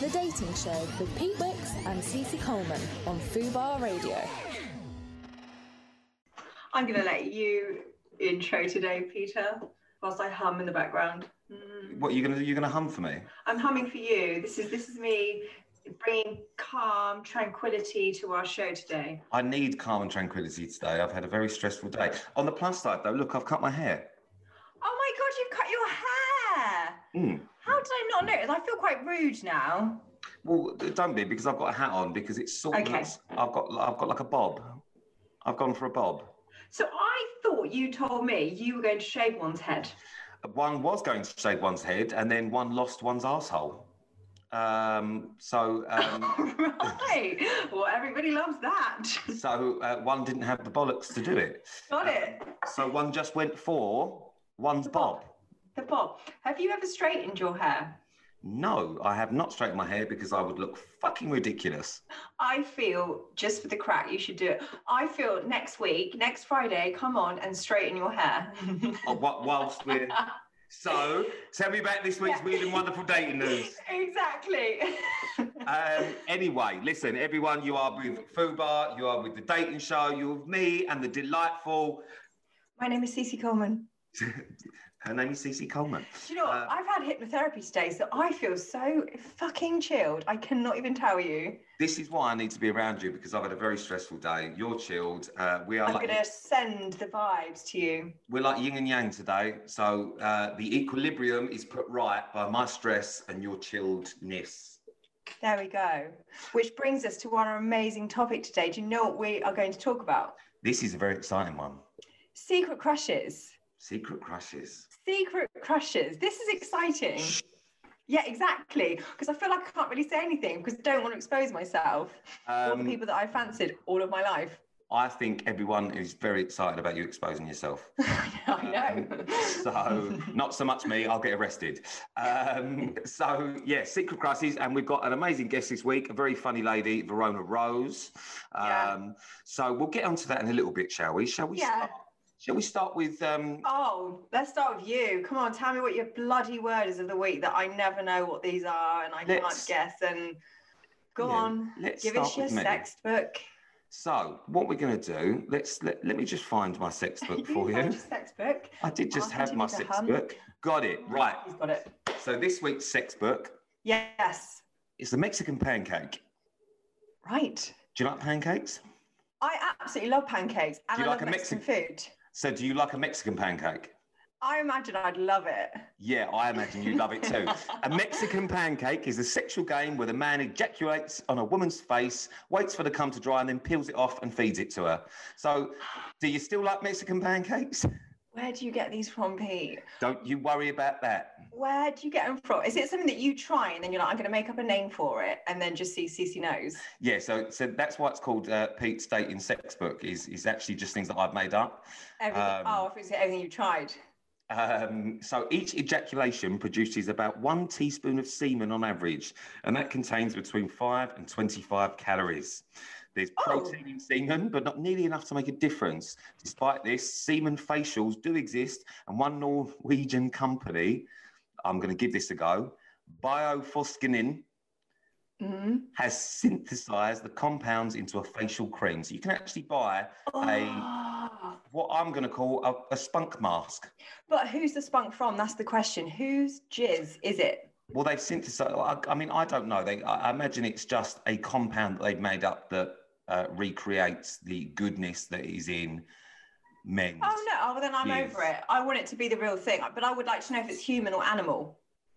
The Dating Show with Pete Wicks and Cece Coleman on Fubar Radio. I'm going to let you intro today, Peter, whilst I hum in the background. What, you're gonna hum for me? I'm humming for you. This is me bringing calm, tranquility to our show today. I need calm and tranquility today. I've had a very stressful day. On the plus side, though, look, I've cut my hair. Oh my God, you've cut your hair! How did I not notice? I feel quite rude now. Well, don't be, because I've got a hat on, because it's sort of... Okay. I've got like a bob. I've gone for a bob. So I thought you told me you were going to shave one's head. One was going to shave one's head, and then one lost one's arsehole. Right. Well, everybody loves that. So one didn't have the bollocks to do it. Got it. So one just went for one's bob. The bob. Have you ever straightened your hair? No, I have not straightened my hair because I would look fucking ridiculous. I feel, just for the crack, you should do it. I feel next Friday, come on and straighten your hair. Whilst we're... So, tell me about this week's weird and wonderful dating news. Exactly. Anyway, listen, everyone, you are with Fubar, you are with The Dating Show, you're with me and the delightful... My name is Cece Coleman. Her name is Cece Coleman. Do you know what? I've had hypnotherapy today, so I feel so fucking chilled. I cannot even tell you. This is why I need to be around you, because I've had a very stressful day. You're chilled. I'm going to send the vibes to you. We're like yin and yang today. So the equilibrium is put right by my stress and your chilledness. There we go. Which brings us to our amazing topic today. Do you know what we are going to talk about? This is a very exciting one. Secret crushes. Secret crushes. Secret crushes. This is exciting. Yeah, exactly. Because I feel like I can't really say anything because I don't want to expose myself. All the people that I fancied all of my life. I think everyone is very excited about you exposing yourself. I know. So, not so much me, I'll get arrested. Secret crushes. And we've got an amazing guest this week, a very funny lady, Verona Rose. So we'll get onto that in a little bit, shall we? Shall we start with... let's start with you. Come on, tell me what your bloody word is of the week that I never know what these are and I can't guess. And go on, give us your sex book. So, what we're going to do, let me just find my sex book for you. Your sex book? I did just have my sex book. Got it, right. He's got it. So, this week's sex book... Yes. It's the Mexican pancake. Right. Do you like pancakes? I absolutely love pancakes. And I love Mexican food. So do you like a Mexican pancake? I imagine I'd love it. Yeah, I imagine you'd love it too. A Mexican pancake is a sexual game where the man ejaculates on a woman's face, waits for the cum to dry, and then peels it off and feeds it to her. So do you still like Mexican pancakes? Where do you get these from, Pete? Don't you worry about that. Where do you get them from? Is it something that you try and then you're like, I'm going to make up a name for it and then just see Cece knows? Yeah, so that's why it's called Pete's Dating Sex Book, is actually just things that I've made up. Everything you've tried. So each ejaculation produces about 1 teaspoon of semen on average, and that contains between 5 and 25 calories. There's protein in semen, but not nearly enough to make a difference. Despite this, semen facials do exist, and one Norwegian company, I'm going to give this a go, Biofoskinin, has synthesized the compounds into a facial cream. So you can actually buy what I'm going to call a spunk mask. But who's the spunk from? That's the question. Whose jizz is it? Well, they've synthesized, I mean, I don't know. I imagine it's just a compound that they've made up that recreates the goodness that is in men. Oh, no. Well, then I'm over it. I want it to be the real thing. But I would like to know if it's human or animal.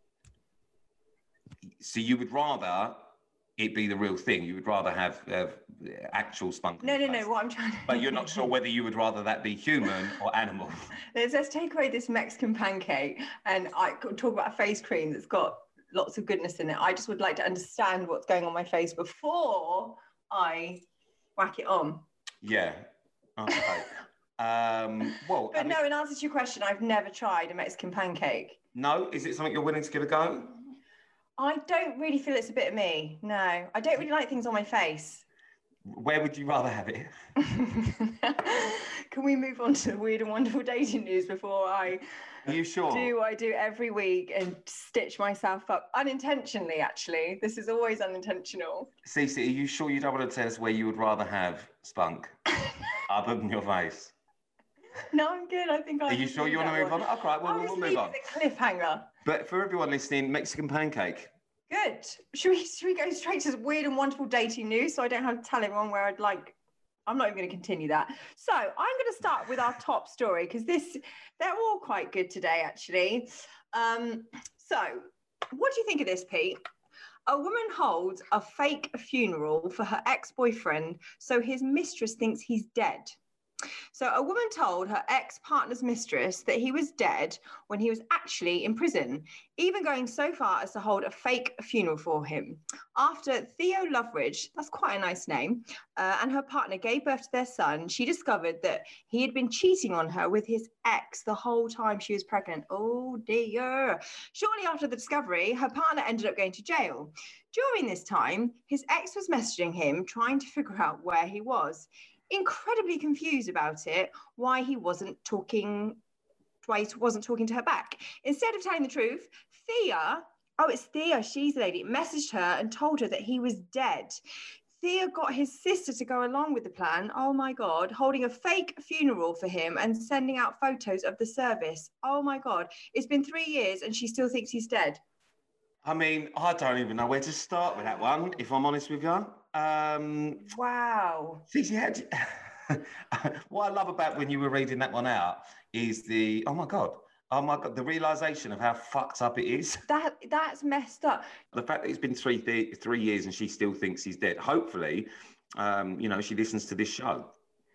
So you would rather it be the real thing? You would rather have actual spunk? No. What I'm trying to... But you're not sure whether you would rather that be human or animal. Let's take away this Mexican pancake and I could talk about a face cream that's got lots of goodness in it. I just would like to understand what's going on my face before I whack it on. Yeah. Okay. In answer to your question, I've never tried a Mexican pancake. No? Is it something you're willing to give a go? I don't really feel it's a bit of me. No, I don't really like things on my face. Where would you rather have it? Can we move on to weird and wonderful dating news before I Are you sure? do what I do every week and stitch myself up unintentionally? Actually, this is always unintentional. Cece, are you sure you don't want to tell us where you would rather have spunk other than your face? No, I'm good. I think I. Are you sure you want to move on? Okay, right, we'll move on. It's a cliffhanger. But for everyone listening, Mexican pancake. Good. Should we go straight to weird and wonderful dating news so I don't have to tell everyone where I'd like. I'm not even going to continue that. So I'm going to start with our top story because they're all quite good today, actually. So what do you think of this, Pete? A woman holds a fake funeral for her ex-boyfriend so his mistress thinks he's dead. So a woman told her ex-partner's mistress that he was dead when he was actually in prison, even going so far as to hold a fake funeral for him. After Theo Loveridge, that's quite a nice name, and her partner gave birth to their son, she discovered that he had been cheating on her with his ex the whole time she was pregnant. Oh dear. Shortly after the discovery, her partner ended up going to jail. During this time, his ex was messaging him, trying to figure out where he was. Incredibly confused about it, why he wasn't talking to her back. Instead of telling the truth, it's Thea, she's the lady, messaged her and told her that he was dead. Thea got his sister to go along with the plan, oh my God, holding a fake funeral for him and sending out photos of the service. Oh my God, it's been 3 years and she still thinks he's dead. I mean, I don't even know where to start with that one, if I'm honest with you. Wow. What I love about when you were reading that one out is oh my God, the realization of how fucked up it is. That's messed up. The fact that it's been 3 years and she still thinks he's dead. Hopefully, she listens to this show.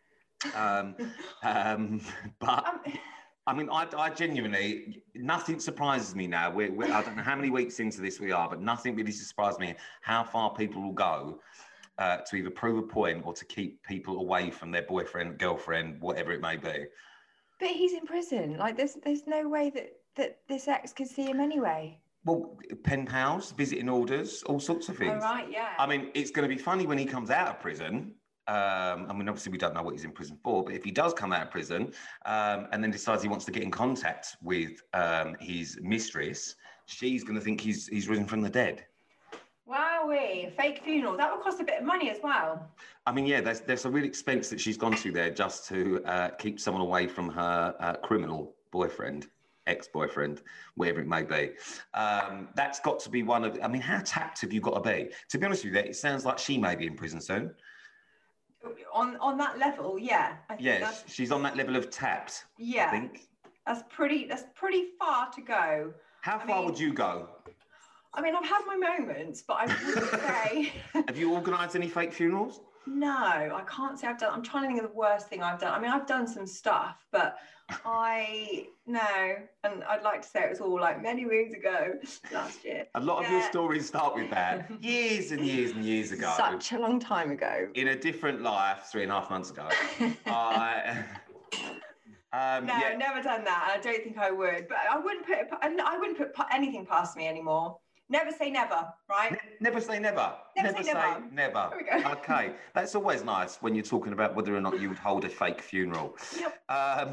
But I mean, I genuinely, nothing surprises me now. I don't know how many weeks into this we are, but nothing really surprises me how far people will go to either prove a point or to keep people away from their boyfriend, girlfriend, whatever it may be. But he's in prison. Like, there's no way that this ex could see him anyway. Well, pen pals, visiting orders, all sorts of things. Oh, right, yeah. I mean, it's going to be funny when he comes out of prison. I mean, obviously, we don't know what he's in prison for, but if he does come out of prison and then decides he wants to get in contact with his mistress, she's going to think he's risen from the dead. Wowee, a fake funeral. That would cost a bit of money as well. I mean, yeah, there's a real expense that she's gone to there just to keep someone away from her criminal boyfriend, ex-boyfriend, whatever it may be. That's got to be one of, I mean, how tapped have you got to be? To be honest with you, it sounds like she may be in prison soon. On that level, yeah. She's on that level of tapped. Yeah, I think that's pretty far to go. How far would you go? I mean, I've had my moments, but I wouldn't say. Have you organised any fake funerals? No, I can't say I've done. I'm trying to think of the worst thing I've done. I mean, I've done some stuff, but no, and I'd like to say it was all like many moons ago, last year. A lot of your stories start with that. Years and years and years ago. Such a long time ago. In a different life, 3.5 months ago. Never done that. I don't think I would, but I wouldn't put anything past me anymore. Never say never, right? Never say never. Never say never. There we go. Okay, that's always nice when you're talking about whether or not you would hold a fake funeral. Yep.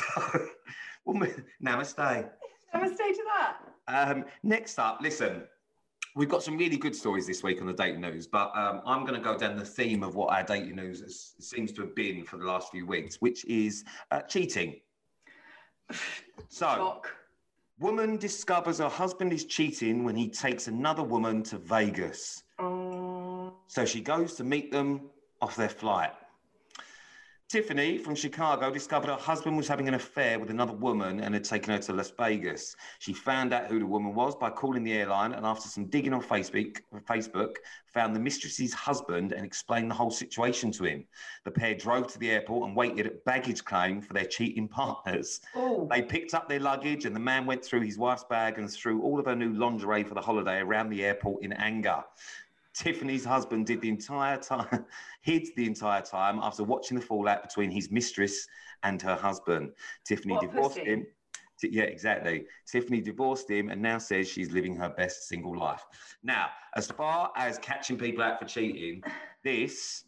Namaste. Namaste to that. Next up, listen, we've got some really good stories this week on the dating news, but I'm going to go down the theme of what our dating news seems to have been for the last few weeks, which is cheating. Shock. Woman discovers her husband is cheating when he takes another woman to Vegas. So she goes to meet them off their flight. Tiffany from Chicago discovered her husband was having an affair with another woman and had taken her to Las Vegas. She found out who the woman was by calling the airline and after some digging on Facebook, found the mistress's husband and explained the whole situation to him. The pair drove to the airport and waited at baggage claim for their cheating partners. Oh. They picked up their luggage and the man went through his wife's bag and threw all of her new lingerie for the holiday around the airport in anger. Tiffany's husband hid the entire time after watching the fallout between his mistress and her husband. Tiffany divorced him. Yeah, exactly. Tiffany divorced him and now says she's living her best single life. Now, as far as catching people out for cheating, this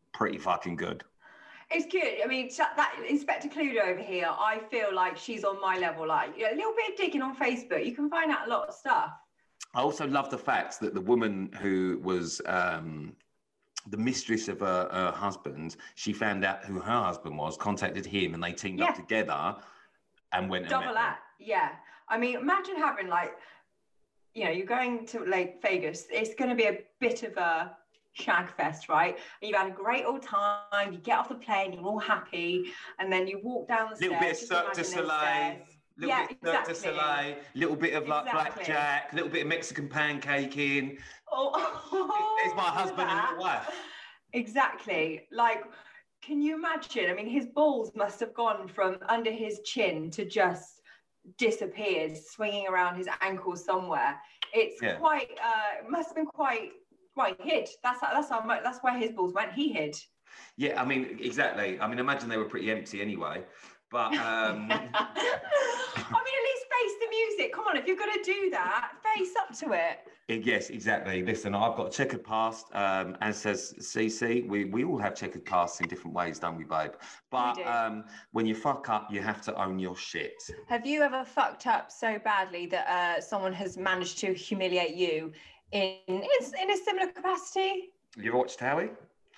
pretty fucking good. It's good. I mean, that Inspector Cluedo over here, I feel like she's on my level. Like, a little bit of digging on Facebook, you can find out a lot of stuff. I also love the fact that the woman who was the mistress of her husband, she found out who her husband was, contacted him, and they teamed up together and went double that. Yeah. I mean, imagine having like, you know, you're going to Lake Vegas. It's going to be a bit of a shag fest, right? And you've had a great old time. You get off the plane, you're all happy, and then you walk down the stairs. Little bit of Cirque du Soleil. Little bit of Cirque du Soleil, little bit of like blackjack, little bit of Mexican pancaking. It's my husband and your wife. Exactly. Like, can you imagine? I mean, his balls must have gone from under his chin to just disappeared, swinging around his ankles somewhere. It's quite, must have been quite hid. That's where his balls went. He hid. Yeah, I mean, exactly. I mean, imagine they were pretty empty anyway. But I mean, at least face the music. Come on, if you're going to do that, face up to it. Yes, exactly. Listen, I've got a checkered past, as says Cece. We all have checkered pasts in different ways, don't we, babe? But when you fuck up, you have to own your shit. Have you ever fucked up so badly that someone has managed to humiliate you in a similar capacity? You ever watched Howie?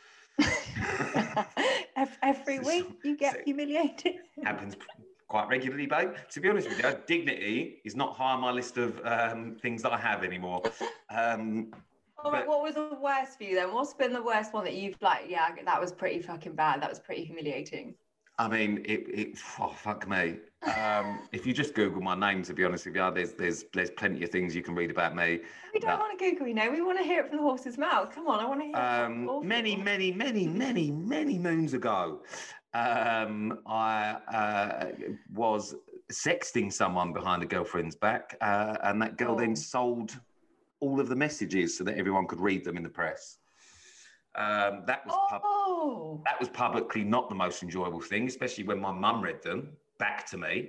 Every week you get humiliated. Happens quite regularly, babe. To be honest with you, dignity is not high on my list of things that I have anymore. What was the worst for you then? What's been the worst one that you've like, yeah, that was pretty fucking bad. That was pretty humiliating. I mean, oh, fuck me. If you just Google my name, to be honest with you, there's plenty of things you can read about me. We don't want to Google, you know. We want to hear it from the horse's mouth. Come on, I want to hear it. Many moons ago, I was sexting someone behind a girlfriend's back, and that girl then sold all of the messages so that everyone could read them in the press. That was publicly not the most enjoyable thing, especially when my mum read them back to me.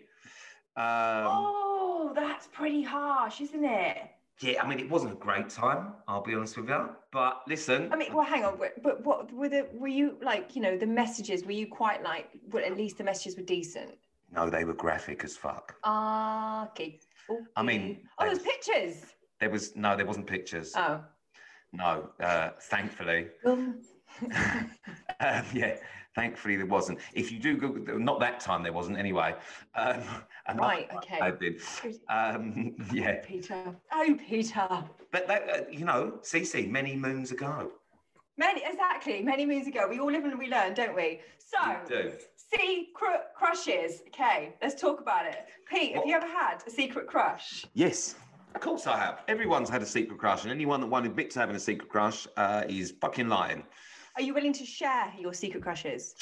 That's pretty harsh, isn't it? Yeah, I mean, it wasn't a great time, I'll be honest with you. But listen, I mean, well, hang on, but what were you like? You know, the messages, were you quite like? Well, at least the messages were decent. No, they were graphic as fuck. Okay. I mean, there's pictures. There wasn't pictures. Oh. No, thankfully. Yeah, thankfully there wasn't. If you do Google, not that time there wasn't anyway. Right, okay. I did. Yeah. Peter. Oh, Peter. But that, you know, CC, many moons ago. Many moons ago. We all live and we learn, don't we? So, we do. Crushes. Okay, let's talk about it. Pete, have you ever had a secret crush? Yes. Of course I have. Everyone's had a secret crush, and anyone that won't admit to having a secret crush is fucking lying. Are you willing to share your secret crushes?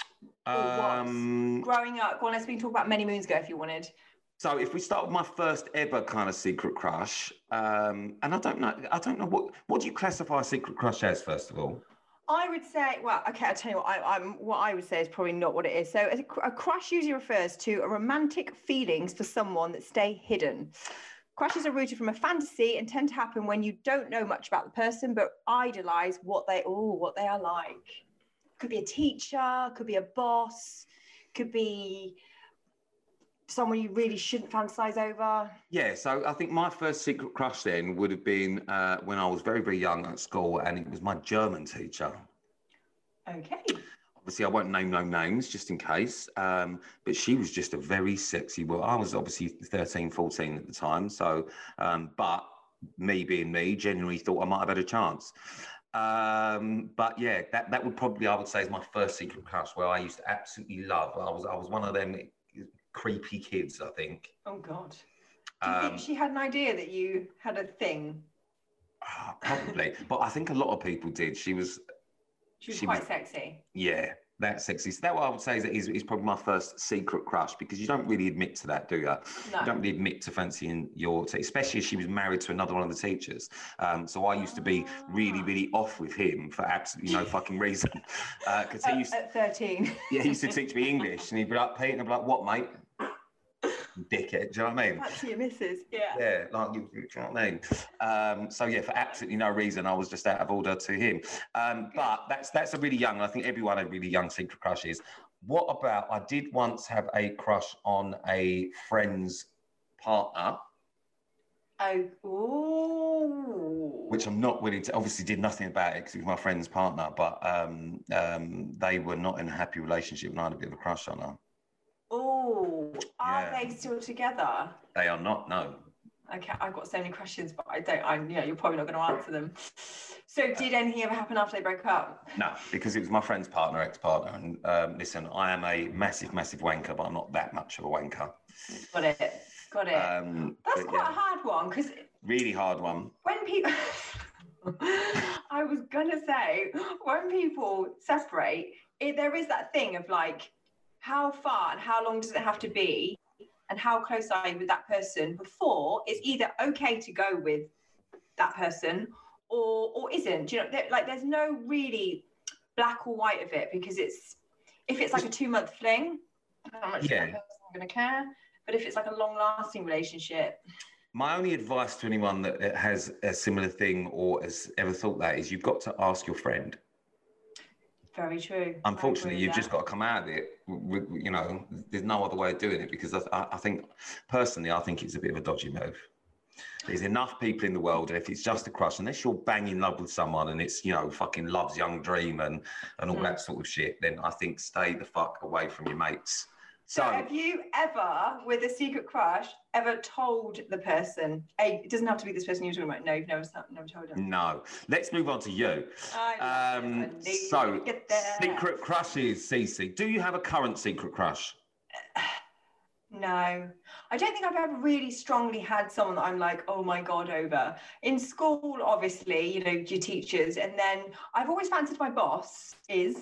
Growing up, well, let's talk about many moons ago if you wanted. So if we start with my first ever kind of secret crush, and I don't know what do you classify a secret crush as, first of all? I would say, well, okay, I'll tell you what I would say is probably not what it is. So a crush usually refers to a romantic feelings for someone that stay hidden. Crushes are rooted from a fantasy and tend to happen when you don't know much about the person, but idolize what they are like. Could be a teacher, could be a boss, could be someone you really shouldn't fantasize over. Yeah, so I think my first secret crush then would have been when I was very, very young at school, and it was my German teacher. Okay. Obviously, I won't name no names just in case, but she was just a very sexy woman. I was obviously 13, 14 at the time, so, but me being me, genuinely thought I might have had a chance. But yeah, that would probably, I would say, is my first secret crush, where I used to absolutely love. I was one of them creepy kids, I think. Oh, God. Do you think she had an idea that you had a thing? Probably, but I think a lot of people did. She was quite sexy. Yeah, that's sexy. So that what I would say is probably my first secret crush, because you don't really admit to that, do you? No. You don't really admit to fancying especially if she was married to another one of the teachers. So I used to be really, really off with him for absolutely no fucking reason. Because he used at 13. Yeah, he used to teach me English, and he'd be like, Pete, and I'd be like, what, mate? Dickhead, do you know what I mean? That's your missus, yeah. Yeah, like you know what I mean? So yeah, for absolutely no reason, I was just out of order to him. But that's a really young, I think everyone had really young secret crushes. What about, I did once have a crush on a friend's partner. Oh, ooh. Which I'm not willing to, obviously did nothing about it because it was my friend's partner, but they were not in a happy relationship and I had a bit of a crush on her. Oh, are Yeah. they still together? They are not, no. Okay, I've got so many questions, but you're probably not going to answer them. So did anything ever happen after they broke up? No, because it was my friend's partner, ex-partner. And listen, I am a massive, massive wanker, but I'm not that much of a wanker. Got it. That's quite a hard one, because... Really hard one. When people... I was going to say, when people separate, there is that thing of like, how far and how long does it have to be? And how close are you with that person before it's either okay to go with that person or isn't? Do you know, there's no really black or white of it, because if it's like a 2-month fling, how much that person's going to care. But if it's like a long-lasting relationship... My only advice to anyone that has a similar thing or has ever thought that is you've got to ask your friend. Very true. Unfortunately, you've just got to come out of it. You know, there's no other way of doing it, because I think, personally, I think it's a bit of a dodgy move. There's enough people in the world, and if it's just a crush, unless you're bang in love with someone and it's, you know, fucking love's young dream and all that sort of shit, then I think stay the fuck away from your mates. So have you ever, with a secret crush, ever told the person, it doesn't have to be this person you're talking about, no, you've never told them? No. Let's move on to you. So, secret crushes, Cece. Do you have a current secret crush? No. I don't think I've ever really strongly had someone that I'm like, oh my God, over. In school, obviously, you know, your teachers, and then I've always fancied my bosses.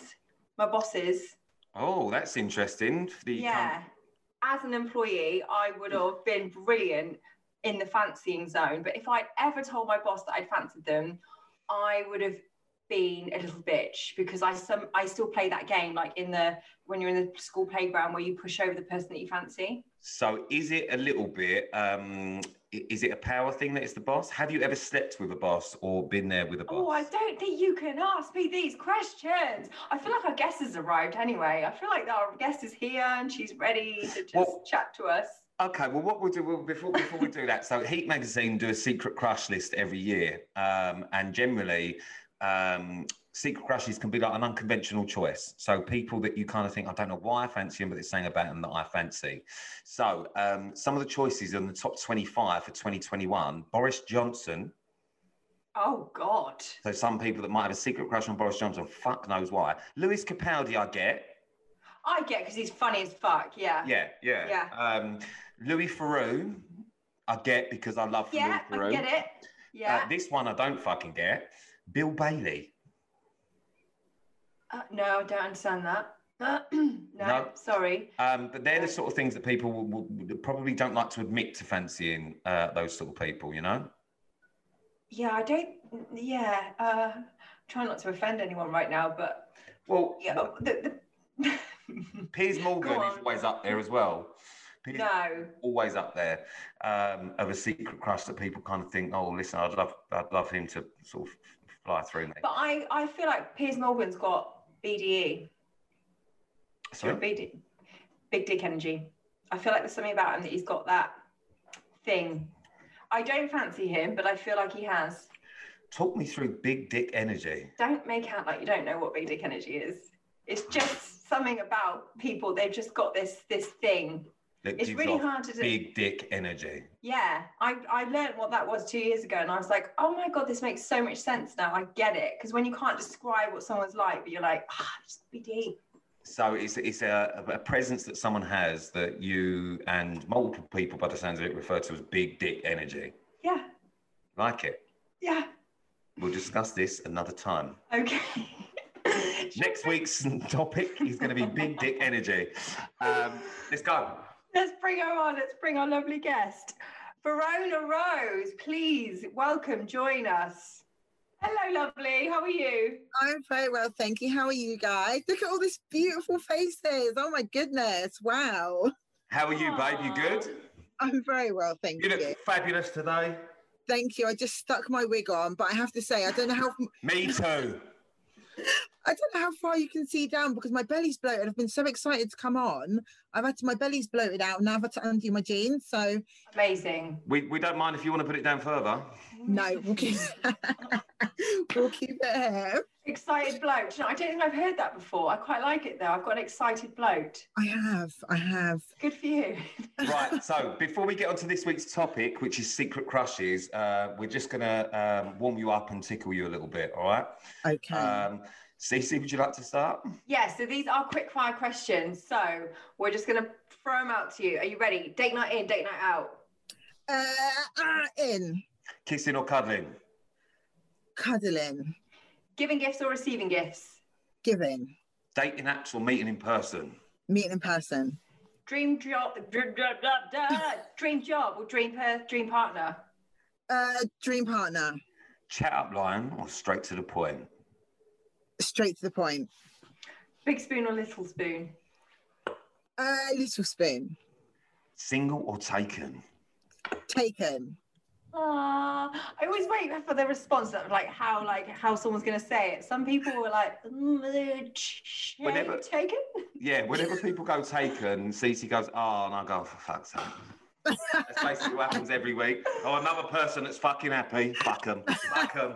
Oh, that's interesting. As an employee, I would have been brilliant in the fancying zone. But if I'd ever told my boss that I'd fancied them, I would have been a little bitch, because I still play that game, like when you're in the school playground where you push over the person that you fancy. So is it a little bit, is it a power thing that it's the boss? Have you ever slept with a boss or been there with a boss? Oh, I don't think you can ask me these questions. I feel like our guest has arrived anyway. I feel like our guest is here and she's ready to just chat to us. Okay, well, what we'll do before we do that, so Heat Magazine do a secret crush list every year, and generally, secret crushes can be like an unconventional choice. So people that you kind of think, I don't know why I fancy them, but there's something about them that I fancy. So some of the choices in the top 25 for 2021, Boris Johnson. Oh, God. So some people that might have a secret crush on Boris Johnson, fuck knows why. Lewis Capaldi, I get because he's funny as fuck, yeah. Yeah. Louis Theroux, I get because I love Louis Theroux. I get it. Yeah. This one I don't fucking get. Bill Bailey. No, I don't understand that. No, sorry. But they're the sort of things that people will probably don't like to admit to fancying those sort of people, you know? Yeah, I don't. Yeah, try not to offend anyone right now, but Piers Morgan is always up there as well. Always up there of a secret crush that people kind of think, oh, listen, I'd love him to sort of fly through me. But I feel like Piers Morgan's got BDE. Sorry? Big dick energy. I feel like there's something about him that he's got that thing. I don't fancy him, but I feel like he has. Talk me through big dick energy. Don't make out like you don't know what big dick energy is. It's just something about people. They've just got this thing. It's really hard to do. Big dick energy. Yeah, I learned what that was 2 years ago, and I was like, oh my God, this makes so much sense now. I get it, because when you can't describe what someone's like, but you're like, just BD. So it's a presence that someone has that you and multiple people, by the sounds of it, refer to as big dick energy. Yeah. Like it? Yeah. We'll discuss this another time. Okay. Next week's topic is going to be big dick energy. Let's go. Let's bring her on. Let's bring our lovely guest. Verona Rose, please welcome, join us. Hello, lovely. How are you? I'm very well, thank you. How are you guys? Look at all these beautiful faces. Oh my goodness. Wow. How are you, babe? You good? I'm very well, thank You you. look fabulous today. Thank you. I just stuck my wig on, but I have to say, I don't know how Me too. I don't know how far you can see down because my belly's bloated. I've been so excited to come on. My belly's bloated out. Now I've had to undo my jeans. So Amazing. We don't mind if you want to put it down further. no, we'll keep we'll keep it here. Excited bloat. You know, I don't think I've heard that before. I quite like it though. I've got an excited bloat. I have. Good for you. Right, so before we get on to this week's topic, which is secret crushes, we're just going to warm you up and tickle you a little bit, all right? Okay. Cece, would you like to start? Yeah, so these are quick fire questions. So we're just going to throw them out to you. Are you ready? Date night in, date night out. In. Kissing or cuddling? Cuddling. Giving gifts or receiving gifts? Giving. Dating apps or meeting in person? Meeting in person. Dream job, dream job or dream partner? Dream partner. Chat up line or straight to the point? Straight to the point. Big spoon or little spoon? Little spoon. Single or taken? Taken. I always wait for the response of how someone's going to say it. Some people were like, taken? Yeah, whenever people go taken, Cece goes, oh, and I go, for fuck's sake. That's basically what happens every week. Oh, another person that's fucking happy. Fuck them. Fuck them.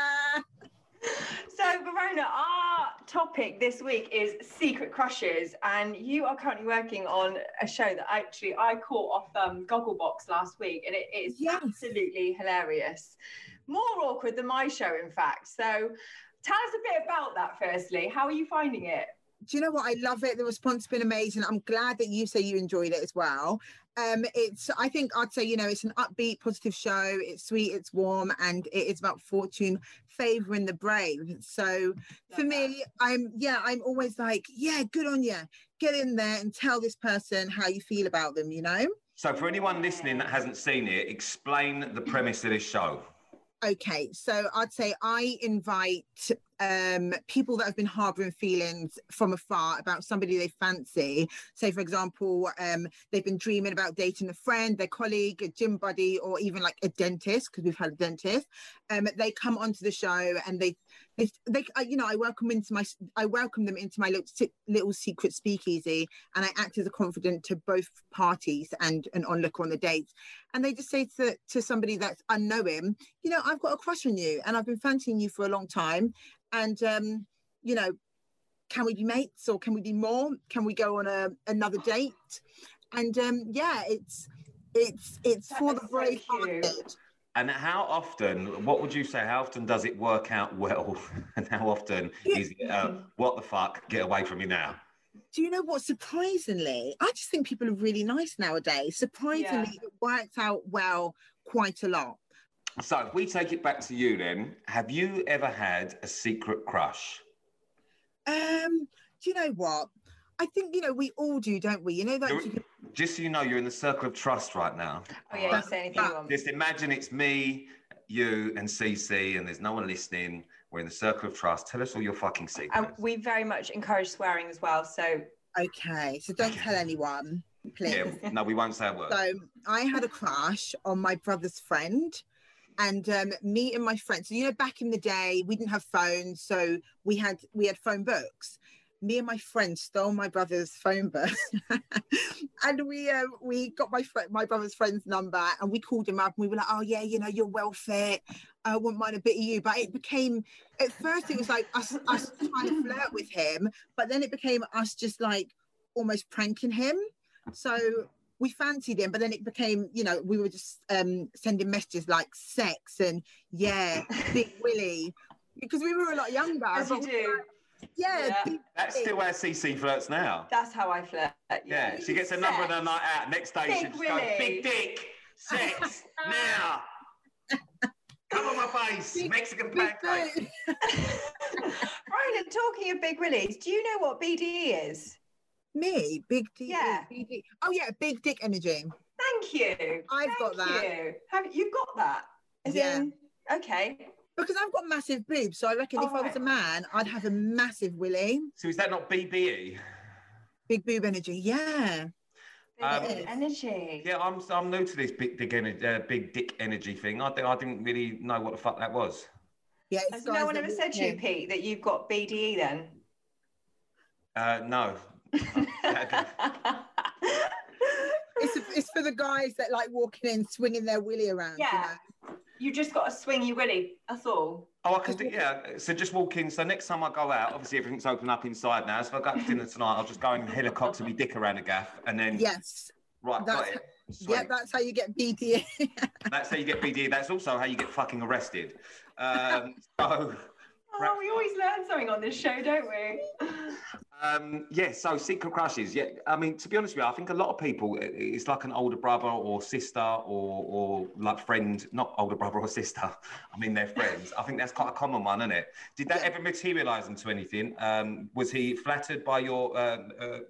So, Verona, our topic this week is secret crushes, and you are currently working on a show that actually I caught off Gogglebox last week, and it is absolutely hilarious. More awkward than my show, in fact. So, tell us a bit about that, firstly. How are you finding it? Do you know what? I love it. The response has been amazing. I'm glad that you say you enjoyed it as well. I think I'd say, it's an upbeat, positive show. It's sweet, it's warm, and it is about fortune favouring the brave. So for me, I'm always like, yeah, good on you. Get in there and tell this person how you feel about them, So for anyone listening that hasn't seen it, explain the premise of this show. Okay, so I'd say I invite people that have been harbouring feelings from afar about somebody they fancy. Say, for example, they've been dreaming about dating a friend, their colleague, a gym buddy, or even like a dentist, because we've had a dentist. They come onto the show and they I welcome them into my little secret speakeasy, and I act as a confidant to both parties and an onlooker on the dates. And they just say to somebody that's unknowing, I've got a crush on you and I've been fancying you for a long time. And, can we be mates or can we be more? Can we go on another date? And it's for the brave hearted. And how often, what would you say, how often does it work out well? And how often is it, what the fuck, get away from me now? Do you know what? Surprisingly, I just think people are really nice nowadays. Surprisingly, It worked out well quite a lot. So if we take it back to you then, have you ever had a secret crush? Do you know what? I think, we all do, don't we? Just so you know, you're in the circle of trust right now. Oh, yeah, you say anything you want. Just imagine it's me, you, and Cece, and there's no one listening. We're in the circle of trust. Tell us all your fucking secrets. We very much encourage swearing as well, so... Okay, so don't tell anyone, please. Yeah, no, we won't say a word. So I had a crush on my brother's friend. And me and my friends, so back in the day, we didn't have phones, so we had phone books. Me and my friend stole my brother's phone book, and we got my brother's friend's number, and we called him up, and we were like, "Oh yeah, you're well fit. I wouldn't mind a bit of you." But it became, at first, it was like us trying to flirt with him, but then it became us just like almost pranking him. So we fancied him, but then it became, we were just sending messages like sex and Big Willie, because we were a lot younger. As you do. That's still where CC flirts now. That's how I flirt. Yeah, she gets a number on her night out. Next day, she just goes, big dick, sex, now. Come on my face, Mexican pancake. Ryan, talking of Big Willies, do you know what BDE is? Me? Big D? Yeah. BD. Oh, yeah, big dick energy. Thank you. I've got that. You've got that? Okay. Because I've got massive boobs, so I reckon if I was a man, I'd have a massive willy. So is that not BBE? Big boob energy, yeah. Big energy. Yeah, I'm new to this big dick energy thing. I didn't really know what the fuck that was. Yeah, Has no one ever said to you, Pete, that you've got BDE then? No. It's for the guys that like walking in, swinging their willy around. Yeah. You know? You just got to swing your willy. That's all. Oh, I can do, yeah. So just walk in. So next time I go out, obviously everything's open up inside now. So if I go to dinner tonight, I'll just go and helicopter my dick around the gaff, and then yes, right, got it. Sweet. Yeah, that's how you get BDE. That's how you get BDE. That's also how you get fucking arrested. So. Oh, we always learn something on this show, don't we? Yeah, so secret crushes. Yeah, I mean, to be honest with you, I think a lot of people, it's like an older brother or sister or like friend, not older brother or sister. I mean, they're friends. I think that's quite a common one, isn't it? Did that ever materialise into anything? Was he flattered by your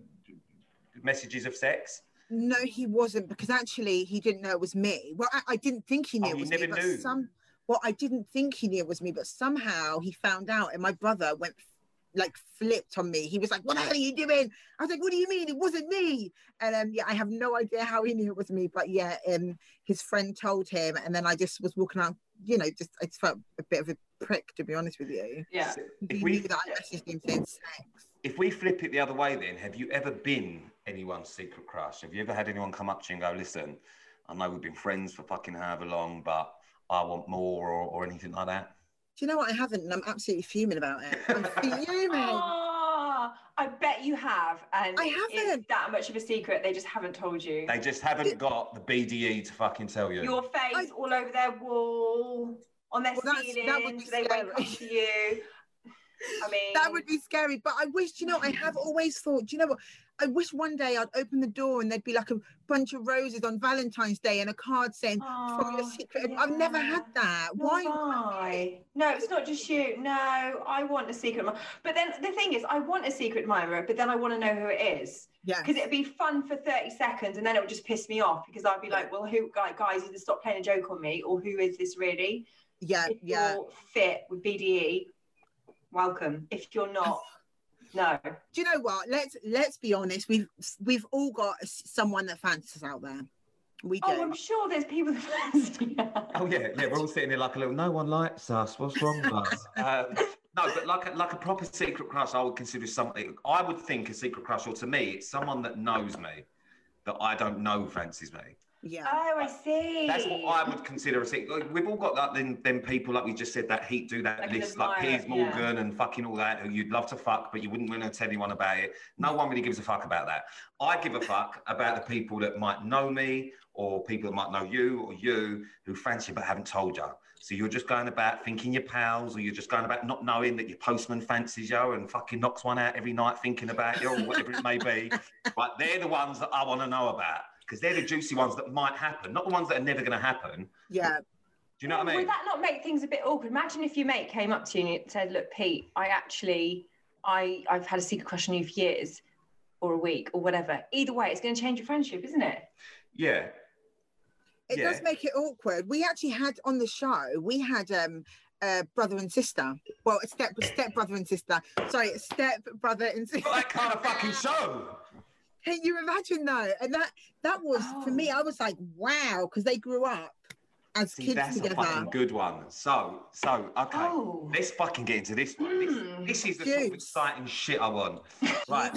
messages of sex? No, he wasn't, because actually he didn't know it was me. Well, I didn't think he knew it was me. Never knew. Well, I didn't think he knew it was me, but somehow he found out, and my brother went like flipped on me. He was like, "What the hell are you doing?" I was like, "What do you mean? It wasn't me." And yeah, I have no idea how he knew it was me, but yeah, his friend told him, and then I just was walking around, you know, I just felt a bit of a prick, to be honest with you. Yeah. If we knew that I messaged him saying sex. If we flip it the other way, then, have you ever been anyone's secret crush? Have you ever had anyone come up to you and go, "Listen, I know we've been friends for fucking however long, but I want more," or anything like that? Do you know what? I haven't, and I'm absolutely fuming about it. I'm fuming. Oh, I bet you have. And I haven't. It's that much of a secret. They just haven't told you. They just haven't got the BDE to fucking tell you. Your face all over their wall, on their ceiling, that would be so they wake up to you. I mean, that would be scary. But I wish, you know, I have always thought, you know what? I wish one day I'd open the door and there'd be like a bunch of roses on Valentine's Day and a card saying, "From your secret." Yeah. I've never had that. Why? No, it's not just you. No, I want a secret admirer. But then the thing is, I want a secret admirer, but then I want to know who it is. Yeah. Because it'd be fun for 30 seconds and then it would just piss me off, because I'd be like, well, who, guys, either stop playing a joke on me, or who is this really? Yeah, if you're fit with BDE, welcome. If you're not, no. Do you know what? Let's be honest. We've all got someone that fancies out there. We do. Oh, I'm sure there's people that fancy. Oh yeah, we're all sitting there like a little. No one likes us. What's wrong with us? No, but like a proper secret crush, I would consider something. I would think a secret crush, or to me, it's someone that knows me, that I don't know fancies me. Yeah. Oh, I see. That's what I would consider a secret. Like, we've all got that. Then people, like we just said, that heat do that like list, like Piers Morgan and fucking all that, who you'd love to fuck, but you wouldn't want to tell anyone about it. No one really gives a fuck about that. I give a fuck about the people that might know me, or people that might know you, or you who fancy but haven't told you. So you're just going about thinking you're pals, or you're just going about not knowing that your postman fancies you and fucking knocks one out every night thinking about you, or whatever it may be. Right, they're the ones that I want to know about, because they're the juicy ones that might happen, not the ones that are never going to happen. Yeah. Do you know what I mean? Would that not make things a bit awkward? Imagine if your mate came up to you and said, "Look, Pete, I've had a secret crush on you for years, or a week, or whatever." Either way, it's going to change your friendship, isn't it? Yeah. It does make it awkward. We actually had on the show, we had brother and sister. Well, a step brother and sister. Sorry, step brother and sister. That kind of fucking show. Can you imagine though? And that was, for me, I was like, wow, because they grew up as kids that's together. That's a fucking good one. So, okay, let's fucking get into this one. This is the sort of exciting shit I want. Right.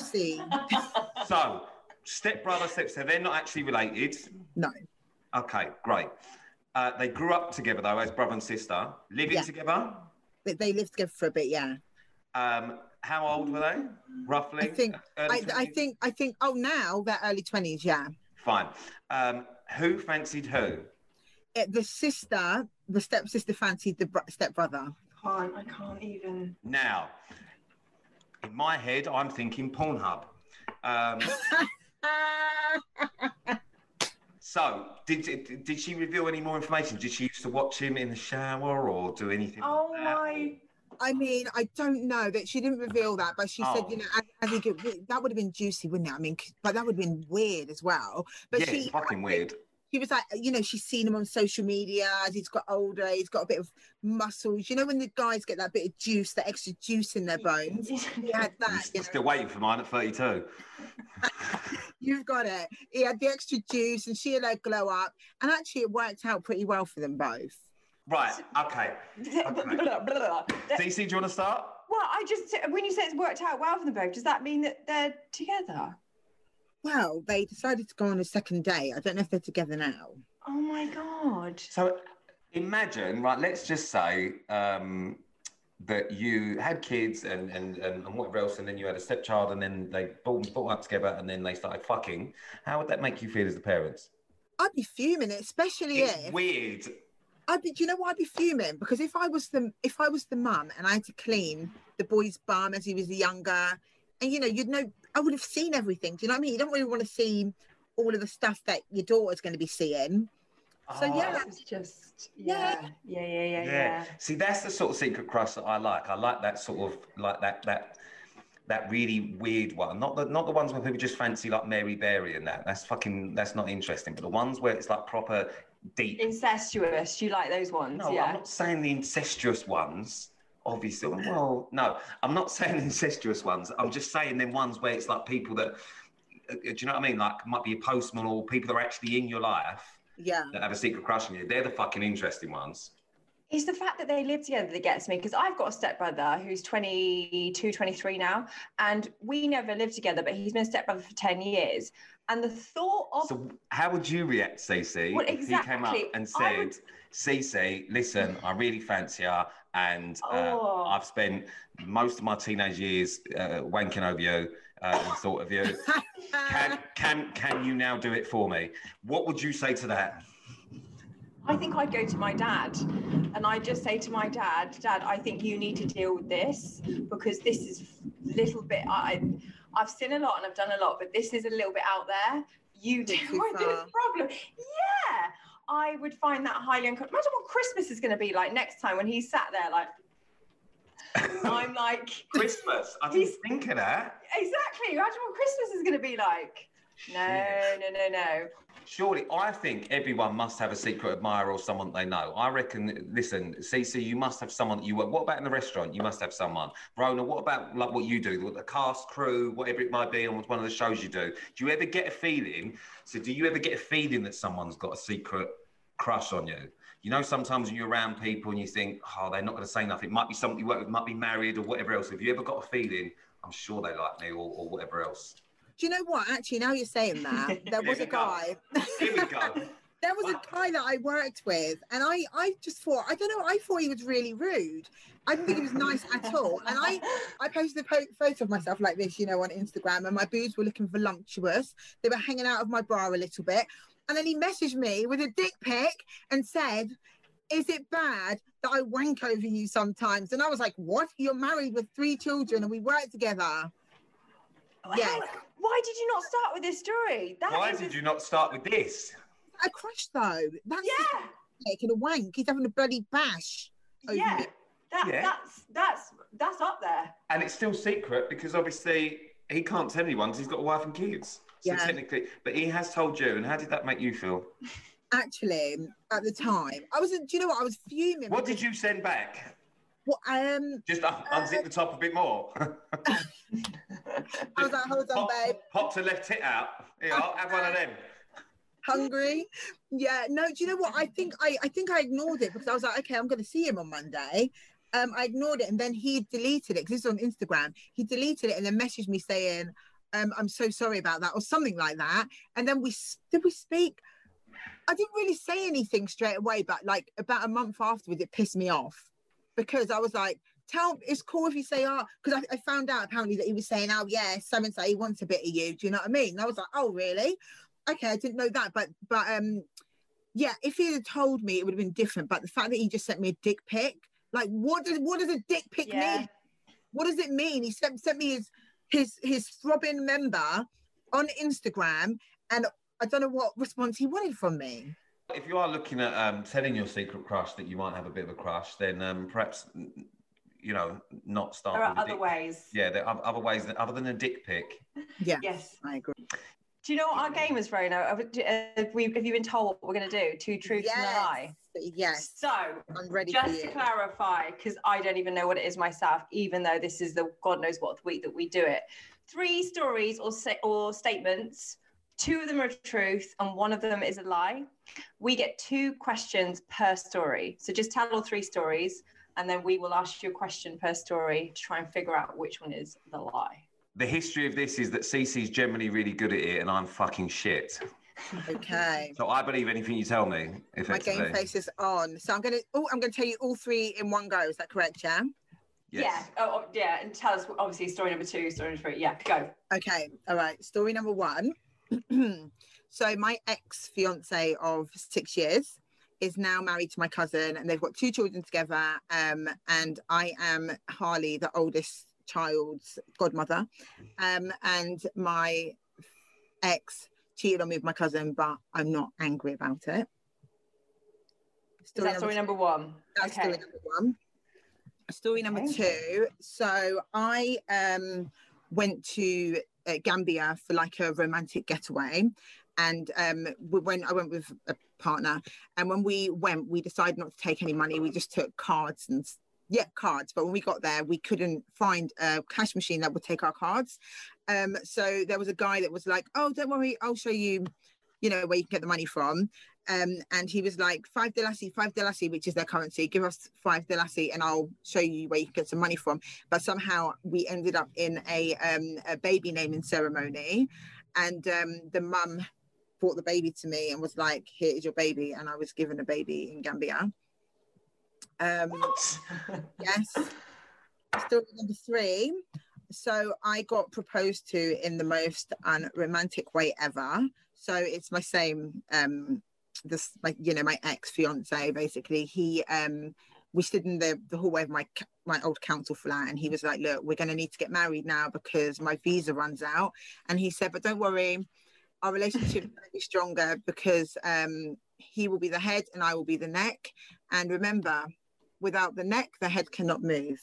So, stepbrother, stepsister, they're not actually related. No. Okay, great. They grew up together though, as brother and sister, living together. They lived together for a bit, yeah. How old were they, roughly? I think. Oh, now they're early 20s, yeah. Fine. Who fancied who? The stepsister fancied the stepbrother. I can't even. Now, in my head, I'm thinking Pornhub. So, did she reveal any more information? Did she used to watch him in the shower or do anything? Oh like that? my! I mean, I don't know that she didn't reveal that, but she said, you know, I think that would have been juicy, wouldn't it? I mean, but that would have been weird as well. But yeah, it's fucking weird. He was like, you know, she's seen him on social media as he's got older. He's got a bit of muscles. You know, when the guys get that bit of juice, that extra juice in their bones. He had that. Still waiting for mine at 32. You've got it. He had the extra juice and she had her glow up. And actually, it worked out pretty well for them both. Right, okay. Cece, do you want to start? Well, when you say it's worked out well for them both, does that mean that they're together? Well, they decided to go on a second date. I don't know if they're together now. Oh my God. So imagine, right, let's just say that you had kids and whatever else, and then you had a stepchild, and then they brought up together, and then they started fucking. How would that make you feel as the parents? I'd be fuming, especially It's weird. Do you know why I'd be fuming? Because if I was the mum and I had to clean the boy's bum as he was younger, and I would have seen everything. Do you know what I mean? You don't really want to see all of the stuff that your daughter's going to be seeing. So it's just yeah. See, that's the sort of secret crush that I like. I like that sort of like that really weird one. Not the ones where people just fancy like Mary Berry and that. That's not interesting. But the ones where it's like proper deep incestuous. You like those ones? No, yeah. I'm not saying the incestuous ones. Obviously, well, no, I'm not saying incestuous ones. I'm just saying them ones where it's like people that, do you know what I mean? Like might be a postman or people that are actually in your life. Yeah. That have a secret crush on you. They're the fucking interesting ones. It's the fact that they live together that gets me, because I've got a stepbrother who's 22, 23 now, and we never lived together, but he's been a stepbrother for 10 years. And the thought of... So how would you react, Cece, well, if he came up and said, Cece, listen, I really fancy her, and I've spent most of my teenage years wanking over you and thought of you. Can you now do it for me? What would you say to that? I think I'd go to my dad and I'd just say to my dad, I think you need to deal with this, because this is a little bit, I've seen a lot and I've done a lot, but this is a little bit out there. You deal with this problem. Yeah, I would find that highly uncomfortable. Imagine what Christmas is going to be like next time when he's sat there like, I'm like... Christmas? I didn't think of that. Exactly. Imagine what Christmas is going to be like. No. Surely, I think everyone must have a secret admirer or someone they know. I reckon, listen, Cece, you must have someone that you work. What about in the restaurant? You must have someone. Rona, what about like what you do? The cast, crew, whatever it might be on one of the shows you do. Do you ever get a feeling? So do you ever get a feeling that someone's got a secret crush on you? You know, sometimes when you're around people and you think, oh, they're not going to say nothing. It might be somebody you work with, might be married or whatever else. Have you ever got a feeling, I'm sure they like me or whatever else? Do you know what? Actually, now you're saying that, there was a guy. Here we go. There was a guy that I worked with, and I just thought, I don't know, I thought he was really rude. I didn't think he was nice at all. And I posted a photo of myself like this, on Instagram, and my boobs were looking voluptuous. They were hanging out of my bra a little bit. And then he messaged me with a dick pic and said, is it bad that I wank over you sometimes? And I was like, what? You're married with 3 children and we work together. Yeah. Why did you not start with this story? Why did you not start with this? A crush, though. That's taking a wank. He's having a bloody bash. Yeah. That's up there. And it's still secret because obviously he can't tell anyone because he's got a wife and kids. So technically, but he has told you. And how did that make you feel? Actually, at the time, I was fuming. What did you send back? Well, just unzip the top a bit more. I was like, hold on, babe. Popped a left tit out. Here, I'll have one of them. Hungry? Yeah. No. Do you know what? I think I ignored it because I was like, okay, I'm going to see him on Monday. I ignored it, and then he deleted it because it's on Instagram. He deleted it and then messaged me saying, "I'm so sorry about that," or something like that. And then did we speak? I didn't really say anything straight away, but like about a month afterwards, it pissed me off. Because I was like, it's cool if you say, because I found out apparently that he was saying, oh yeah, so-and-so, he wants a bit of you. Do you know what I mean? And I was like, oh really? Okay, I didn't know that. But yeah, if he had told me, it would have been different. But the fact that he just sent me a dick pic, like what does a dick pic mean? What does it mean? He sent me his throbbing member on Instagram, and I don't know what response he wanted from me. If you are looking at telling your secret crush that you might have a bit of a crush, then perhaps, not start with other ways. Yeah, there are other ways other than a dick pic. Yeah. Yes. I agree. Do you know what our game is, Rona? Have you been told what we're going to do? 2 truths and a lie? Yes. So, I'm ready just to clarify, because I don't even know what it is myself, even though this is the God knows what week that we do it. 3 stories or statements 2 of them are truth and 1 of them is a lie. We get 2 questions per story. So just tell all 3 stories, and then we will ask you a question per story to try and figure out which one is the lie. The history of this is that Cece's generally really good at it and I'm fucking shit. Okay. So I believe anything you tell me, effectively. My game face is on. So I'm gonna tell you all 3 in one go. Is that correct, yeah? Yes. Yeah. Oh, yeah. And tell us, obviously, story number 2, story number 3. Yeah, go. Okay. All right. Story number 1. So my ex-fiance of 6 years is now married to my cousin, and they've got 2 children together. And I am Harley, the oldest child's godmother. And my ex cheated on me with my cousin, but I'm not angry about it. Is that story number 1? That's story number 1. Story number 2. So I went to Gambia for like a romantic getaway, and I went with a partner, and when we went, we decided not to take any money. We just took cards. But when we got there, we couldn't find a cash machine that would take our cards. So there was a guy that was like, "Oh, don't worry, I'll show you, where you can get the money from." And he was like, 5 Delassie, which is their currency. Give us 5 Delassie and I'll show you where you can get some money from. But somehow we ended up in a baby naming ceremony. And the mum brought the baby to me and was like, here is your baby. And I was given a baby in Gambia. What? Yes. Story number 3. So I got proposed to in the most unromantic way ever. So it's my same... my ex-fiance, basically. He we stood in the hallway of my old council flat, and he was like, look, we're going to need to get married now because my visa runs out. And he said, but don't worry, our relationship is going to be stronger because he will be the head and I will be the neck. And remember, without the neck, the head cannot move.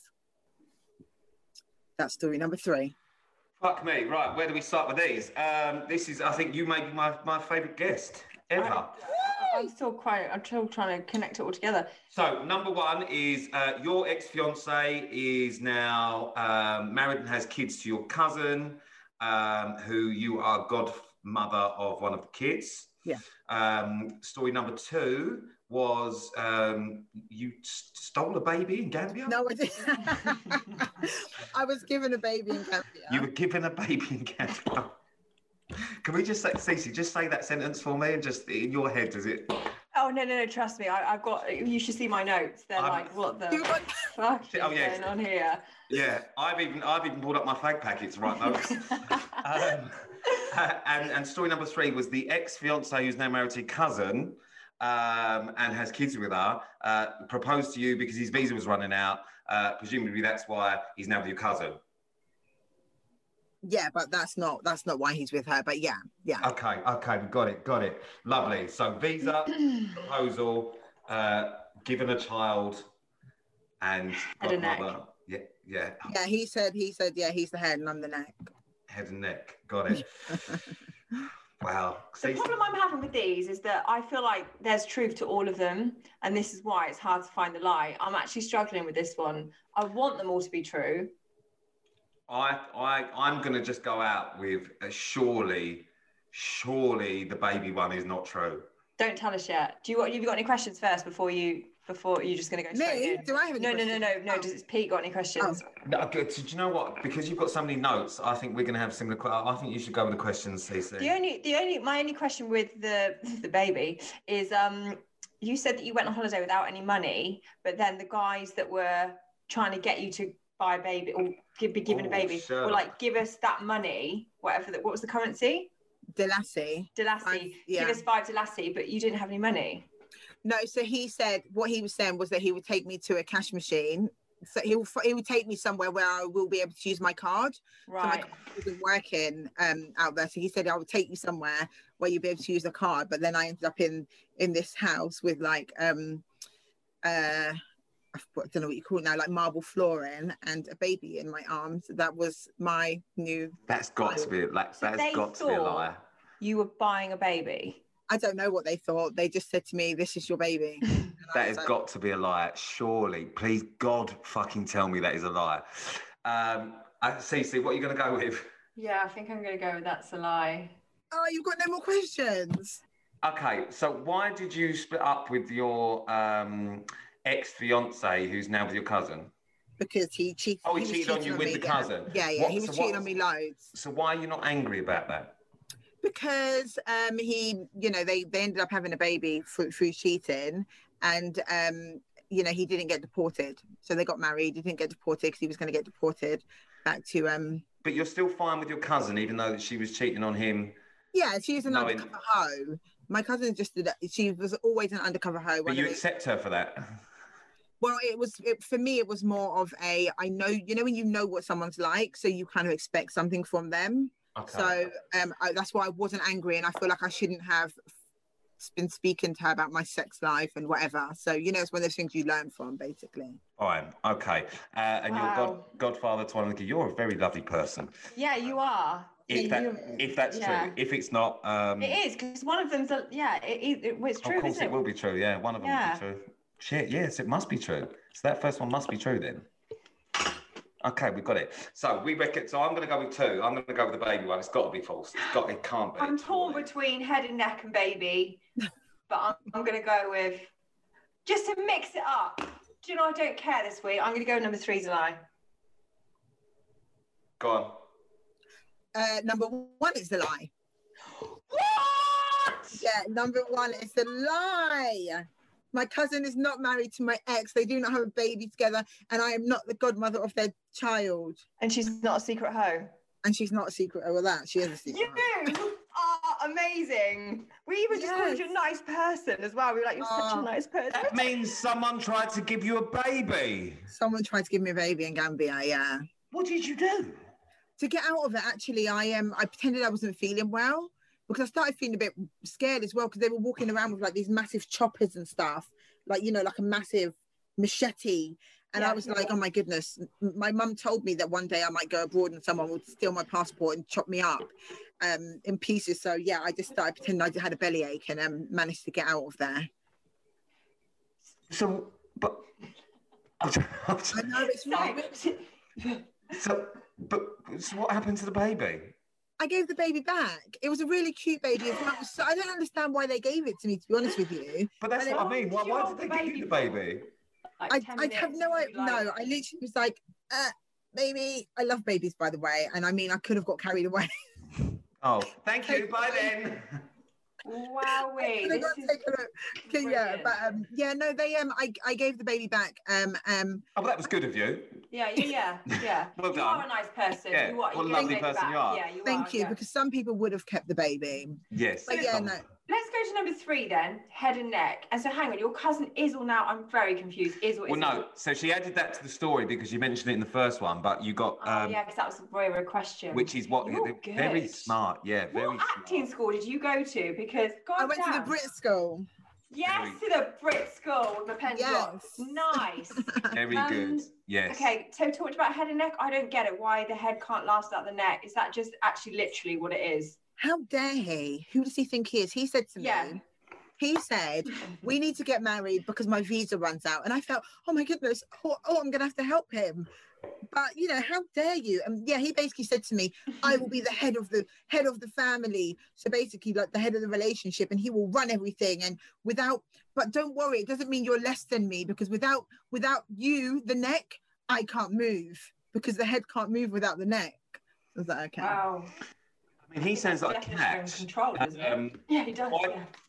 That's story number 3. Fuck me. Right, where do we start with these? This is, I think you may be my favourite guest ever. I'm still trying to connect it all together. So number 1 is your ex-fiance is now married and has kids to your cousin, who you are godmother of one of the kids. Yeah. Story number 2 was you stole a baby in Gambia? No, I didn't. I was given a baby in Gambia. You were given a baby in Gambia. Can we just say, Cece, just say that sentence for me and just in your head, does it? Oh, no, trust me. I've got, you should see my notes. They're like, what the fuck is going on here? Yeah, I've even pulled up my flag packets right now. And story number 3 was the ex-fiance who's now married to your cousin and has kids with her, proposed to you because his visa was running out. Presumably that's why he's now with your cousin. Yeah, but that's not why he's with her. But yeah. Okay, got it. Lovely. So visa, proposal, given a child, and godmother. Yeah. Yeah, he said, yeah, he's the head and I'm the neck. Head and neck. Got it. Wow. The problem I'm having with these is that I feel like there's truth to all of them, and this is why it's hard to find the lie. I'm actually struggling with this one. I want them all to be true. I'm going to just go out with surely the baby one is not true. Don't tell us yet. Have you got any questions first before you're just going to go straight in? Do I have any questions? No. Does Pete got any questions? No, good. Do you know what? Because you've got so many notes, I think we're going to have similar. I think you should go with the questions, Cece. My only question with the baby is you said that you went on holiday without any money, but then the guys that were trying to get you to buy a baby or be given a baby, sure. or like give us that money, what was the currency? Delassie. Give us 5 Delassie, but you didn't have any money. No, so he said what he was saying was that he would take me to a cash machine. So he would take me somewhere where I will be able to use my card. Right. So my card wasn't working out there. So he said I would take you somewhere where you'd be able to use a card. But then I ended up in this house with like I don't know what you call it now, like marble flooring and a baby in my arms. That was my new. That's got to be like that's got to be a lie. You were buying a baby. I don't know what they thought. They just said to me, "This is your baby." That has got to be a lie. Surely, please, God, fucking tell me that is a lie. Cece, what are you going to go with? Yeah, I think I'm going to go with that's a lie. Oh, you've got no more questions? Okay, so why did you split up with your ex-fiance who's now with your cousin? Because he cheated. Oh, he was cheated on you with me, the cousin? Yeah, he was cheating on me loads. So why are you not angry about that? Because he, they ended up having a baby through cheating, and he didn't get deported. So they got married. He didn't get deported because he was going to get deported back to. But you're still fine with your cousin, even though that she was cheating on him. Yeah, she was an undercover hoe. My cousin just did that. She was always an undercover hoe. But you accept her for that? Well, for me, it was more of I know, when you know what someone's like, so you kind of expect something from them. Okay. So that's why I wasn't angry, and I feel like I shouldn't have been speaking to her about my sex life and whatever. So, it's one of those things you learn from, basically. Fine. Okay. And your godfather, Twaniki, you're a very lovely person. Yeah, you are. If that's true. If it's not... It is, because one of them's... it's true, of course it will be true, yeah. One of them will be true. Shit, yes, it must be true. So that first one must be true then. Okay, we've got it. So we reckon. So I'm going to go with 2. I'm going to go with the baby one. It's got to be false. It can't be. I'm torn between head and neck and baby, but I'm going to go with, just to mix it up. Do you know, I don't care this week. I'm going to go number 3's a lie. Go on. Number 1 is the lie. What? Yeah, number 1 is the lie. My cousin is not married to my ex. They do not have a baby together, and I am not the godmother of their child. And she's not a secret hoe. And she's not a secret hoe. Well, that she is a secret hoe. You are amazing. We even just called you a nice person as well. We were like, you're such a nice person. That means someone tried to give you a baby. Someone tried to give me a baby in Gambia. Yeah. What did you do? To get out of it, actually, I pretended I wasn't feeling well. Because I started feeling a bit scared as well, because they were walking around with like these massive choppers and stuff, like, like a massive machete. And I was like, oh my goodness. My mum told me that one day I might go abroad and someone would steal my passport and chop me up in pieces. So yeah, I just started pretending I had a bellyache and managed to get out of there. So, but... I know, it's really... So what happened to the baby? I gave the baby back. It was a really cute baby as well. So I don't understand why they gave it to me, to be honest with you. But that's what I mean. Why did they give you the baby? Like I have no idea. No, I literally was like, baby. I love babies, by the way. And I mean, I could have got carried away. Oh, thank you. Bye then. Wowee. No, they I gave the baby back. Oh, well, that was good of you. Yeah. Well done. You are a nice person. Yeah. You are. What a lovely person you are. Yeah, you Thank you, because some people would have kept the baby. Yes. But yeah, no. Let's go to number 3 then, head and neck. And so hang on, your cousin is or now, I'm very confused, is or isn't? Well, no, so she added that to the story because you mentioned it in the first one, but you got... yeah, because that was a very question. Which is what... Very smart, yeah, very What acting school did you go to? Because, I went to the Brit School. Yes, to the Brit School with the pen drop. Nice. Very good, yes. Okay, so talked about head and neck. I don't get it, why the head can't last out the neck. Is that just actually literally what it is? How dare he? Who does he think he is? He said to me, he said, we need to get married because my visa runs out. And I felt, oh my goodness, I'm going to have to help him. But, how dare you? And yeah, he basically said to me, I will be the head of the family. So basically like the head of the relationship, and he will run everything. And but don't worry, it doesn't mean you're less than me, because without you, the neck, I can't move, because the head can't move without the neck. I was like, okay. Wow. I mean, he sounds like a cat. Control, yeah, he does.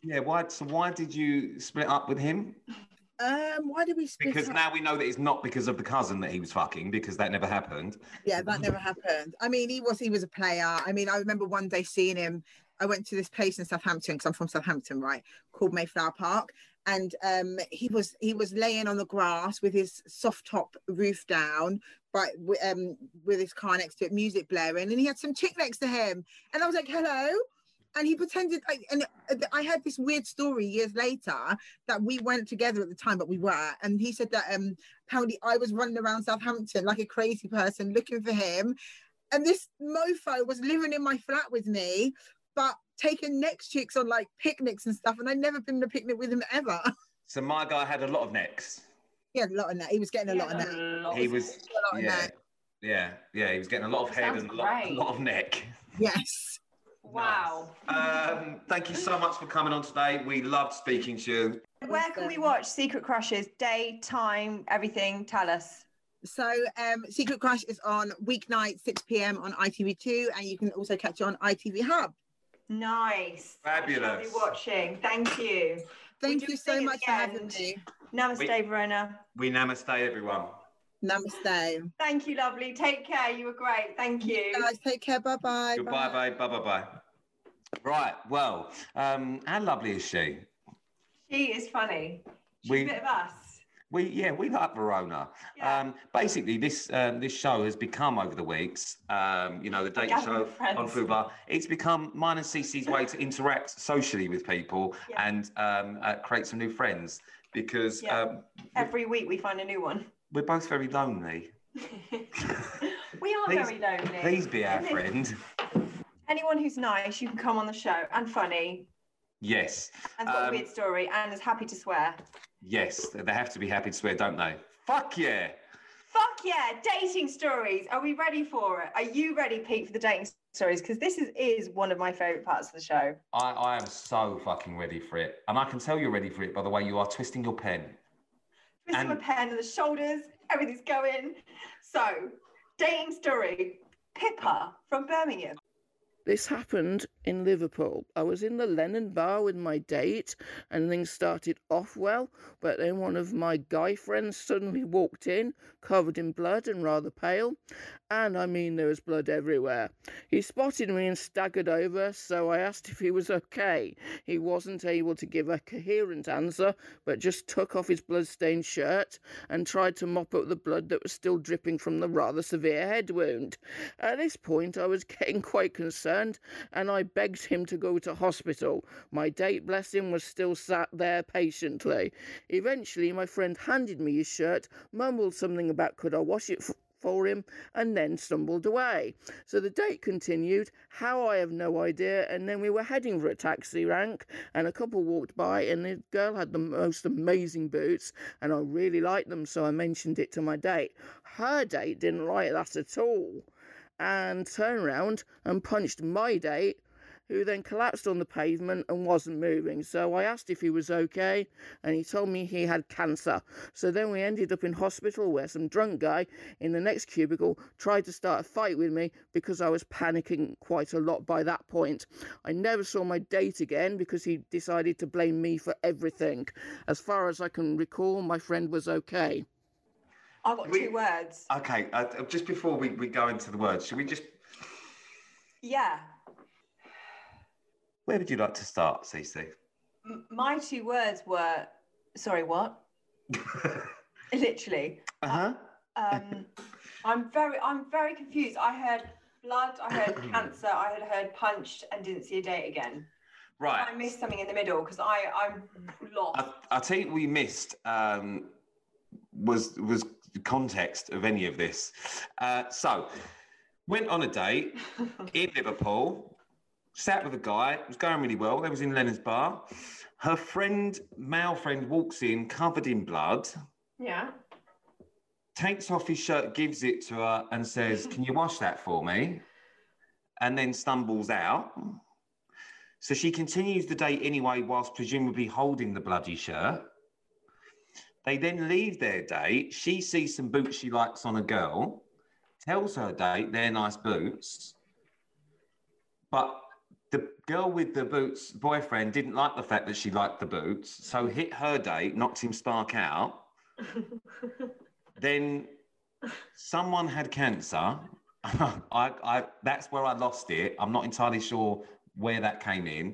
Why did you split up with him? Why did we split Because up? now we know that it's not because of the cousin that he was fucking, because that never happened. Yeah, that never happened. I mean, he was a player. I mean, I remember one day seeing him. I went to this place in Southampton, because I'm from Southampton, right, called Mayflower Park. And he was laying on the grass with his soft top roof down, but with his car next to it, music blaring, and he had some chick next to him, and I was like, hello. And he pretended and I had this weird story years later that we weren't together at the time, but we were. And he said that apparently I was running around Southampton like a crazy person looking for him, and this mofo was living in my flat with me, but taking next chicks on like picnics and stuff, and I'd never been on a picnic with him ever. So my guy had a lot of necks. He had a lot of neck. He was getting a lot of neck. He was he was getting a lot of head and a lot of neck. Yes. Wow. Nice. Thank you so much for coming on today. We loved speaking to you. Where can we watch Secret Crushes? Day, time, everything? Tell us. So Secret Crush is on weeknight 6 p.m. on ITV2, and you can also catch it on ITV Hub. Nice. Fabulous. I shall be watching. Thank you. Thank you so much for having me. Namaste, Verona. We namaste everyone. Namaste. Thank you, lovely. Take care. You were great. Thank you. Guys, take care. Bye-bye. Goodbye, babe. Bye-bye. Right, well, how lovely is she? She is funny. She's a bit of us. We like Verona. Yeah. Basically, this show has become over the weeks, the dating show on Fubar. It's become mine and Cece's way to interact socially with people and create some new friends because every week we find a new one. We're both very lonely. We are very lonely. Please be our friend. Anyone who's nice, you can come on the show and funny. Yes. And got a weird story and is happy to swear. Yes, they have to be happy to swear, don't they? Fuck yeah! Fuck yeah! Dating stories. Are we ready for it? Are you ready, Pete, for the dating stories? Because this is one of my favourite parts of the show. I am so fucking ready for it. And I can tell you're ready for it by the way you are twisting your pen. Twisting my pen and the shoulders, everything's going. So, dating story. Pippa from Birmingham. This happened in Liverpool. I was in the Lennon bar with my date and things started off well, but then one of my guy friends suddenly walked in, covered in blood and rather pale. And I mean, there was blood everywhere. He spotted me and staggered over, so I asked if he was okay. He wasn't able to give a coherent answer, but just took off his blood-stained shirt and tried to mop up the blood that was still dripping from the rather severe head wound. At this point, I was getting quite concerned, and I begged him to go to hospital. My date, bless him, was still sat there patiently. Eventually, my friend handed me his shirt, mumbled something about could I wash it for him, and then stumbled away. So the date continued, how I have no idea, and then we were heading for a taxi rank, and a couple walked by, and the girl had the most amazing boots, and I really liked them, so I mentioned it to my date. Her date didn't like that at all, and turned around and punched my date, who then collapsed on the pavement and wasn't moving. So I asked if he was okay, and he told me he had cancer. So then we ended up in hospital where some drunk guy in the next cubicle tried to start a fight with me because I was panicking quite a lot by that point. I never saw my date again because he decided to blame me for everything. As far as I can recall, my friend was okay. I've got 2 words. Okay, just before we go into the words, should we just... Yeah. Where would you like to start, Cece? My 2 words were, sorry, what? Literally. Uh-huh. I'm very confused. I heard blood, I heard cancer, I had heard punched and didn't see a date again. Right. I missed something in the middle because I'm lost. I tell you what we missed was the context of any of this. So, went on a date in Liverpool, sat with a guy, it was going really well, they was in Lennon's bar. Her friend, male friend, walks in, covered in blood. Yeah. Takes off his shirt, gives it to her and says, can you wash that for me? And then stumbles out. So she continues the date anyway, whilst presumably holding the bloody shirt. They then leave their date. She sees some boots she likes on a girl, tells her date they're nice boots. But the girl with the boots, boyfriend, didn't like the fact that she liked the boots, so hit her date, knocked him spark out. Then someone had cancer. That's where I lost it. I'm not entirely sure where that came in.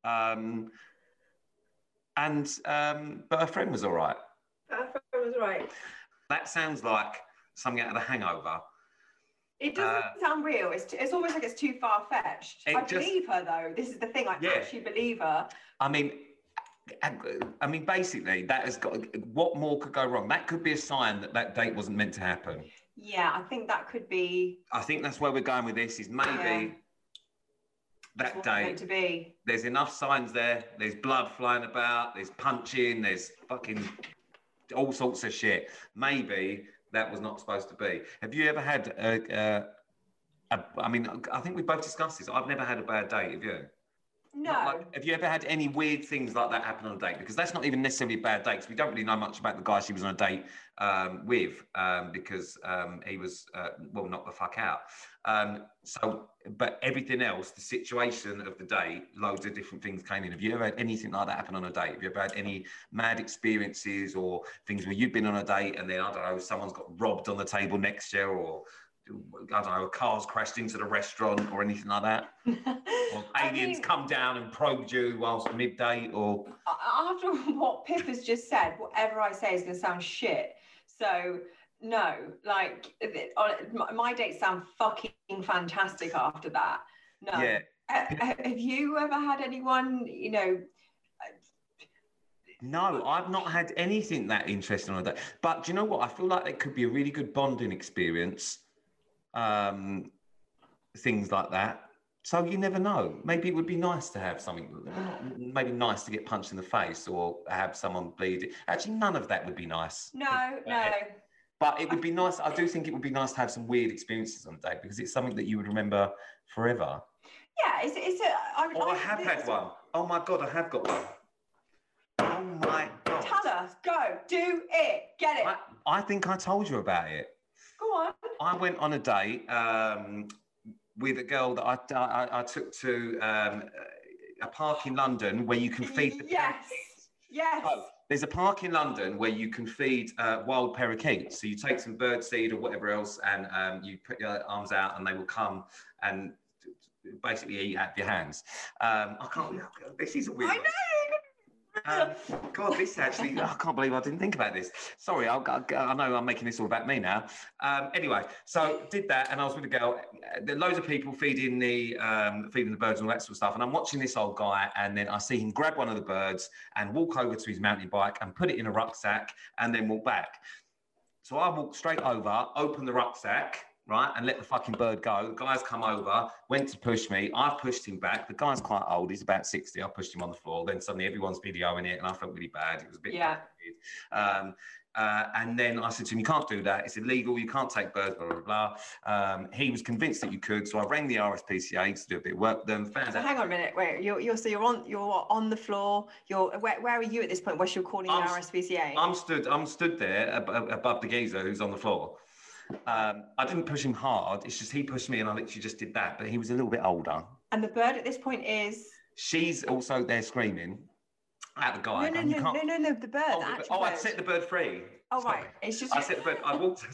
But her friend was all right. Her friend was right. That sounds like something out of The Hangover. It doesn't sound real. It's almost like it's too far-fetched. I believe her, though. This is the thing. I actually believe her. I mean, basically, that has got... What more could go wrong? That could be a sign that that date wasn't meant to happen. Yeah, I think that could be... I think that's where we're going with this, is maybe that date... meant to be. There's enough signs there. There's blood flying about. There's punching. There's fucking all sorts of shit. Maybe... that was not supposed to be. Have you ever had I mean, I think we both discussed this. I've never had a bad date. Have you? No. Have you ever had any weird things like that happen on a date? Because that's not even necessarily a bad date, because we don't really know much about the guy she was on a date with, because he was, well, knocked the fuck out. But everything else, the situation of the date, loads of different things came in. Have you ever had anything like that happen on a date? Have you ever had any mad experiences or things where you've been on a date and then, I don't know, someone's got robbed on the table next to you, or I don't know, cars crashed into the restaurant or anything like that? Or aliens come down and probed you whilst midday, or... After what Pip has just said, whatever I say is going to sound shit. So, no, like, my dates sound fucking fantastic after that. No. Yeah. Have you ever had anyone, you know... No, I've not had anything that interesting on a date. But do you know what? I feel like it could be a really good bonding experience. Things like that. So you never know. Maybe it would be nice to have something, maybe nice to get punched in the face or have someone bleed. Actually, none of that would be nice. No. But it would be nice. I do think it would be nice to have some weird experiences on a date, because it's something that you would remember forever. Yeah, I have had one. Oh my God, I have got one. Oh my God. Tell us. Go. Do it. Get it. I think I told you about it. Go on. I went on a date with a girl that I took to a park in London where you can feed the parakeets. Yes. Oh, there's a park in London where you can feed wild parakeets. So you take some bird seed or whatever else, and you put your arms out, and they will come and basically eat out of your hands. I can't. This is a weird. I know. God, this actually, I can't believe I didn't think about this. Sorry, I know I'm making this all about me now. Anyway, so did that, and I was with a girl. There are loads of people feeding the birds and all that sort of stuff, and I'm watching this old guy, and then I see him grab one of the birds and walk over to his mountain bike and put it in a rucksack and then walk back. So I walked straight over, opened the rucksack, right, and let the fucking bird go. The guy's come over, went to push me. I've pushed him back. The guy's quite old. He's about 60. I pushed him on the floor. Then suddenly everyone's videoing it, and I felt really bad. It was a bit weird. And then I said to him, you can't do that. It's illegal. You can't take birds, blah, blah, blah. He was convinced that you could. So I rang the RSPCA to do a bit of work with them. Hang on a minute. Wait, you're on the floor. Where are you at this point? Where you're calling the RSPCA? I'm stood there above the geezer who's on the floor. I didn't push him hard. It's just he pushed me, and I literally just did that. But he was a little bit older. And the bird at this point is? She's also there screaming at the guy. No, the bird. I'd set the bird free. Oh, right. It's just... I set the bird. I'd walked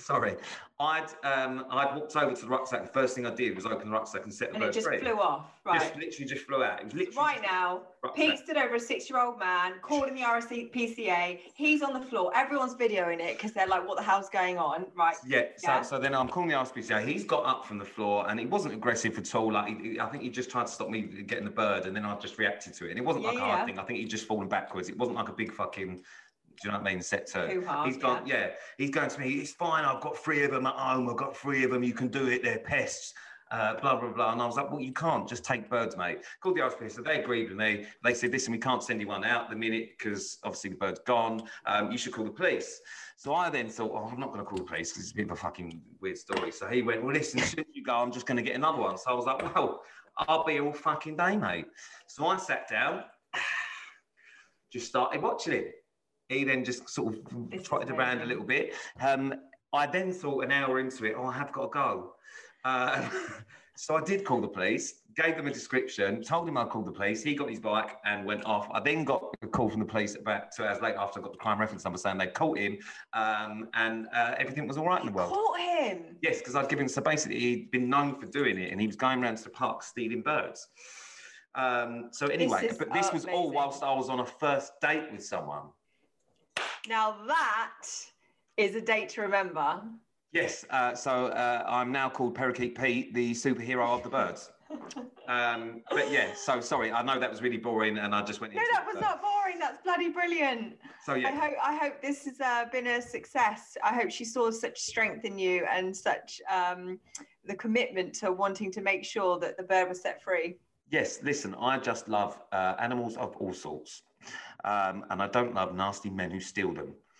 over to the rucksack. The first thing I did was open the rucksack and set the bird free. And it just flew off. Right. Just flew out. It was literally right now, Pete stood over a 6-year-old man, calling the RSPCA. He's on the floor. Everyone's videoing it because they're like, what the hell's going on? Right. Yeah. So then I'm calling the RSPCA. He's got up from the floor, and he wasn't aggressive at all. Like I think he just tried to stop me getting the bird, and then I just reacted to it. And it wasn't like a hard thing. I think he'd just fallen backwards. It wasn't like a big fucking... Do you know what I mean? Set to. He's gone, he's going to me, it's fine, I've got 3 of them at home, I've got 3 of them, you can do it, they're pests, blah, blah, blah. And I was like, well, you can't, just take birds, mate. Called the RSPCA, so they agreed with me. They said, listen, we can't send you one out at the minute because obviously the bird's gone. You should call the police. So I then thought, I'm not going to call the police because it's a bit of a fucking weird story. So he went, well, listen, as soon as you go, I'm just going to get another one. So I was like, well, I'll be here all fucking day, mate. So I sat down, just started watching it. He then just sort of trotted around a little bit. I then thought an hour into it, I have got to go. So I did call the police, gave them a description, told him I'd called the police. He got his bike and went off. I then got a call from the police about 2 hours later after I got the crime reference number saying they'd caught him, and everything was all right in the world. Caught him? Yes, because I'd given, so basically he'd been known for doing it, and he was going around to the park stealing birds. So anyway, but this was all whilst I was on a first date with someone. Now that is a date to remember. Yes, so I'm now called Parakeet Pete, the superhero of the birds. But yeah, so sorry, I know that was really boring, and I just went into that was not boring. That's bloody brilliant. So yeah, I hope this has been a success. I hope she saw such strength in you and such the commitment to wanting to make sure that the bird was set free. Yes, listen, I just love animals of all sorts. And I don't love nasty men who steal them.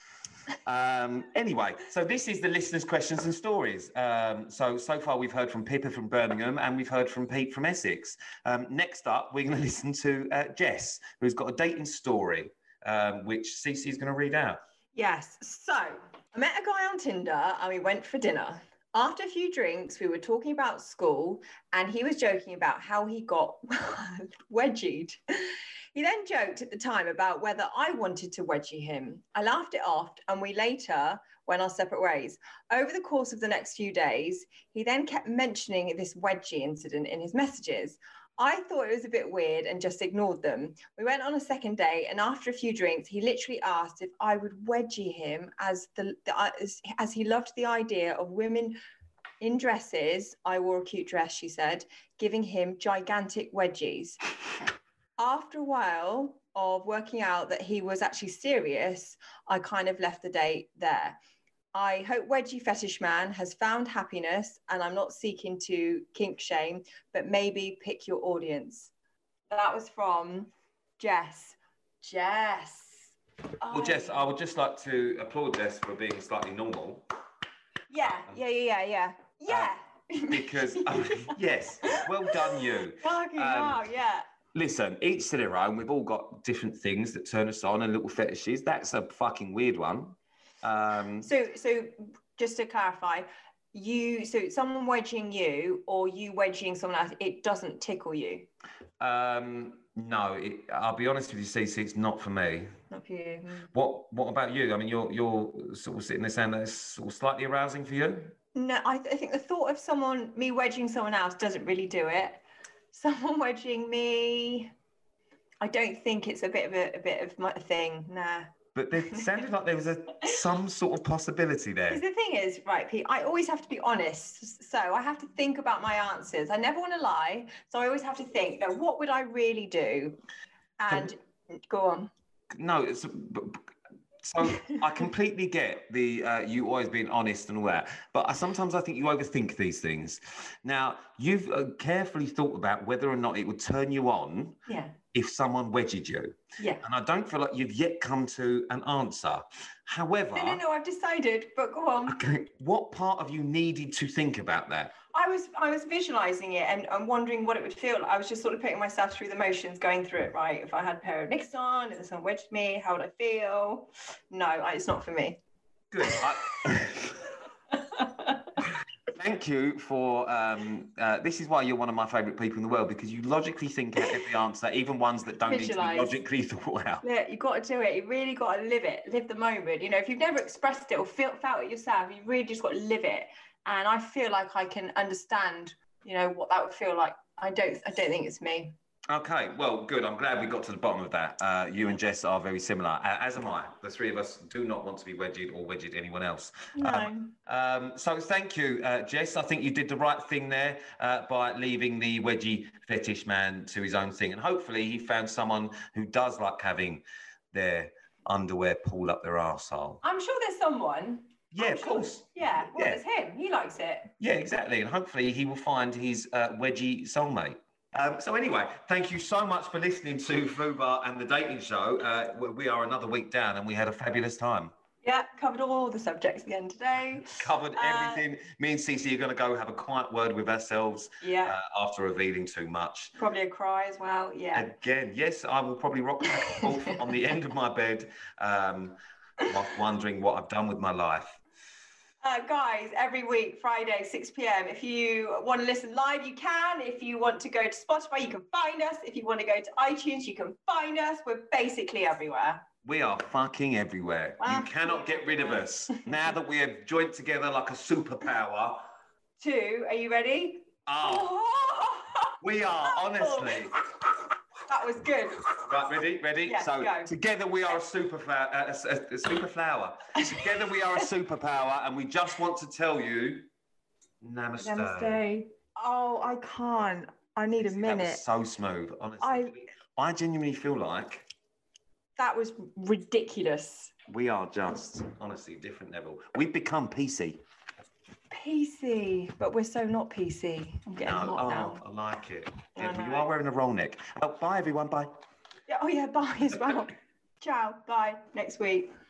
Anyway, so this is the listeners' questions and stories. So far we've heard from Pippa from Birmingham and we've heard from Pete from Essex. Next up, we're going to listen to Jess, who's got a dating story, which Cece is going to read out. Yes. So I met a guy on Tinder and we went for dinner. After a few drinks, we were talking about school and he was joking about how he got wedgied. He then joked at the time about whether I wanted to wedgie him. I laughed it off and we later went our separate ways. Over the course of the next few days, he then kept mentioning this wedgie incident in his messages. I thought it was a bit weird and just ignored them. We went on a second date and after a few drinks, he literally asked if I would wedgie him as he loved the idea of women in dresses. I wore a cute dress, she said, giving him gigantic wedgies. After a while of working out that he was actually serious, I kind of left the date there. I hope Wedgie Fetish Man has found happiness and I'm not seeking to kink shame, but maybe pick your audience. That was from Jess. Jess. Well, Jess, I would just like to applaud Jess for being slightly normal. Yeah. Because, yes, well done you. Fucking hell, yeah. Listen, each to their own. We've all got different things that turn us on and little fetishes. That's a fucking weird one. So just to clarify, someone wedging you or you wedging someone else, it doesn't tickle you? No, I'll be honest with you, Cece, it's not for me. Not for you. What about you? I mean, you're sort of sitting there saying that's sort of slightly arousing for you? No, I think the thought of me wedging someone else doesn't really do it. Someone wedging me, I don't think it's a bit of my thing. Nah. But it sounded like there was some sort of possibility there. Because the thing is, right, Pete, I always have to be honest. So I have to think about my answers. I never want to lie. So I always have to think, now, what would I really do? And go on. No, so I completely get the you always being honest and all that, but sometimes I think you overthink these things. Now, you've carefully thought about whether or not it would turn you on if someone wedged you. Yeah. And I don't feel like you've yet come to an answer. However... No, I've decided, but go on. Okay, what part of you needed to think about that? I was visualising it and wondering what it would feel like. I was just sort of putting myself through the motions, going through it, right? If I had a pair of knicks on, if someone wedged me, how would I feel? No, it's not for me. Good. Thank you for... this is why you're one of my favourite people in the world, because you logically think out every answer, even ones that don't need to be logically thought out. Yeah, you've got to do it. You really got to live the moment. You know, if you've never expressed it or felt it yourself, you really just got to live it. And I feel like I can understand, you know, what that would feel like. I don't think it's me. Okay, well, good. I'm glad we got to the bottom of that. You and Jess are very similar, as am I. The three of us do not want to be wedged or wedged anyone else. No. So thank you, Jess. I think you did the right thing there by leaving the wedgie fetish man to his own thing. And hopefully he found someone who does like having their underwear pulled up their arsehole. I'm sure there's someone. Yeah, of course. Yeah, well, it's him. He likes it. Yeah, exactly. And hopefully he will find his wedgie soulmate. So anyway, thank you so much for listening to Fubar and the Dating Show. We are another week down and we had a fabulous time. Yeah, covered all the subjects again today. Covered everything. Me and Cece are going to go have a quiet word with ourselves after revealing too much. Probably a cry as well, yeah. Again, yes, I will probably rock back and forth on the end of my bed wondering what I've done with my life. Guys, every week, Friday, 6 p.m. If you want to listen live, you can. If you want to go to Spotify, you can find us. If you want to go to iTunes, you can find us. We're basically everywhere. We are fucking everywhere. You cannot get rid of us. Now that we have joined together like a superpower. 2, are you ready? We are, honestly. That was good. Right, ready? Yeah, so go. together we are a superflower. Together we are a superpower, and we just want to tell you, namaste. Namaste. Oh, I can't. I need a minute. That was so smooth, honestly. I genuinely feel like that was ridiculous. We are just, honestly, different level. We've become PC. PC, but we're so not PC. I'm getting hot now. I like it. Yeah, but you are wearing a roll neck. Oh, bye, everyone. Bye. Yeah, bye as well. Ciao. Bye. Next week.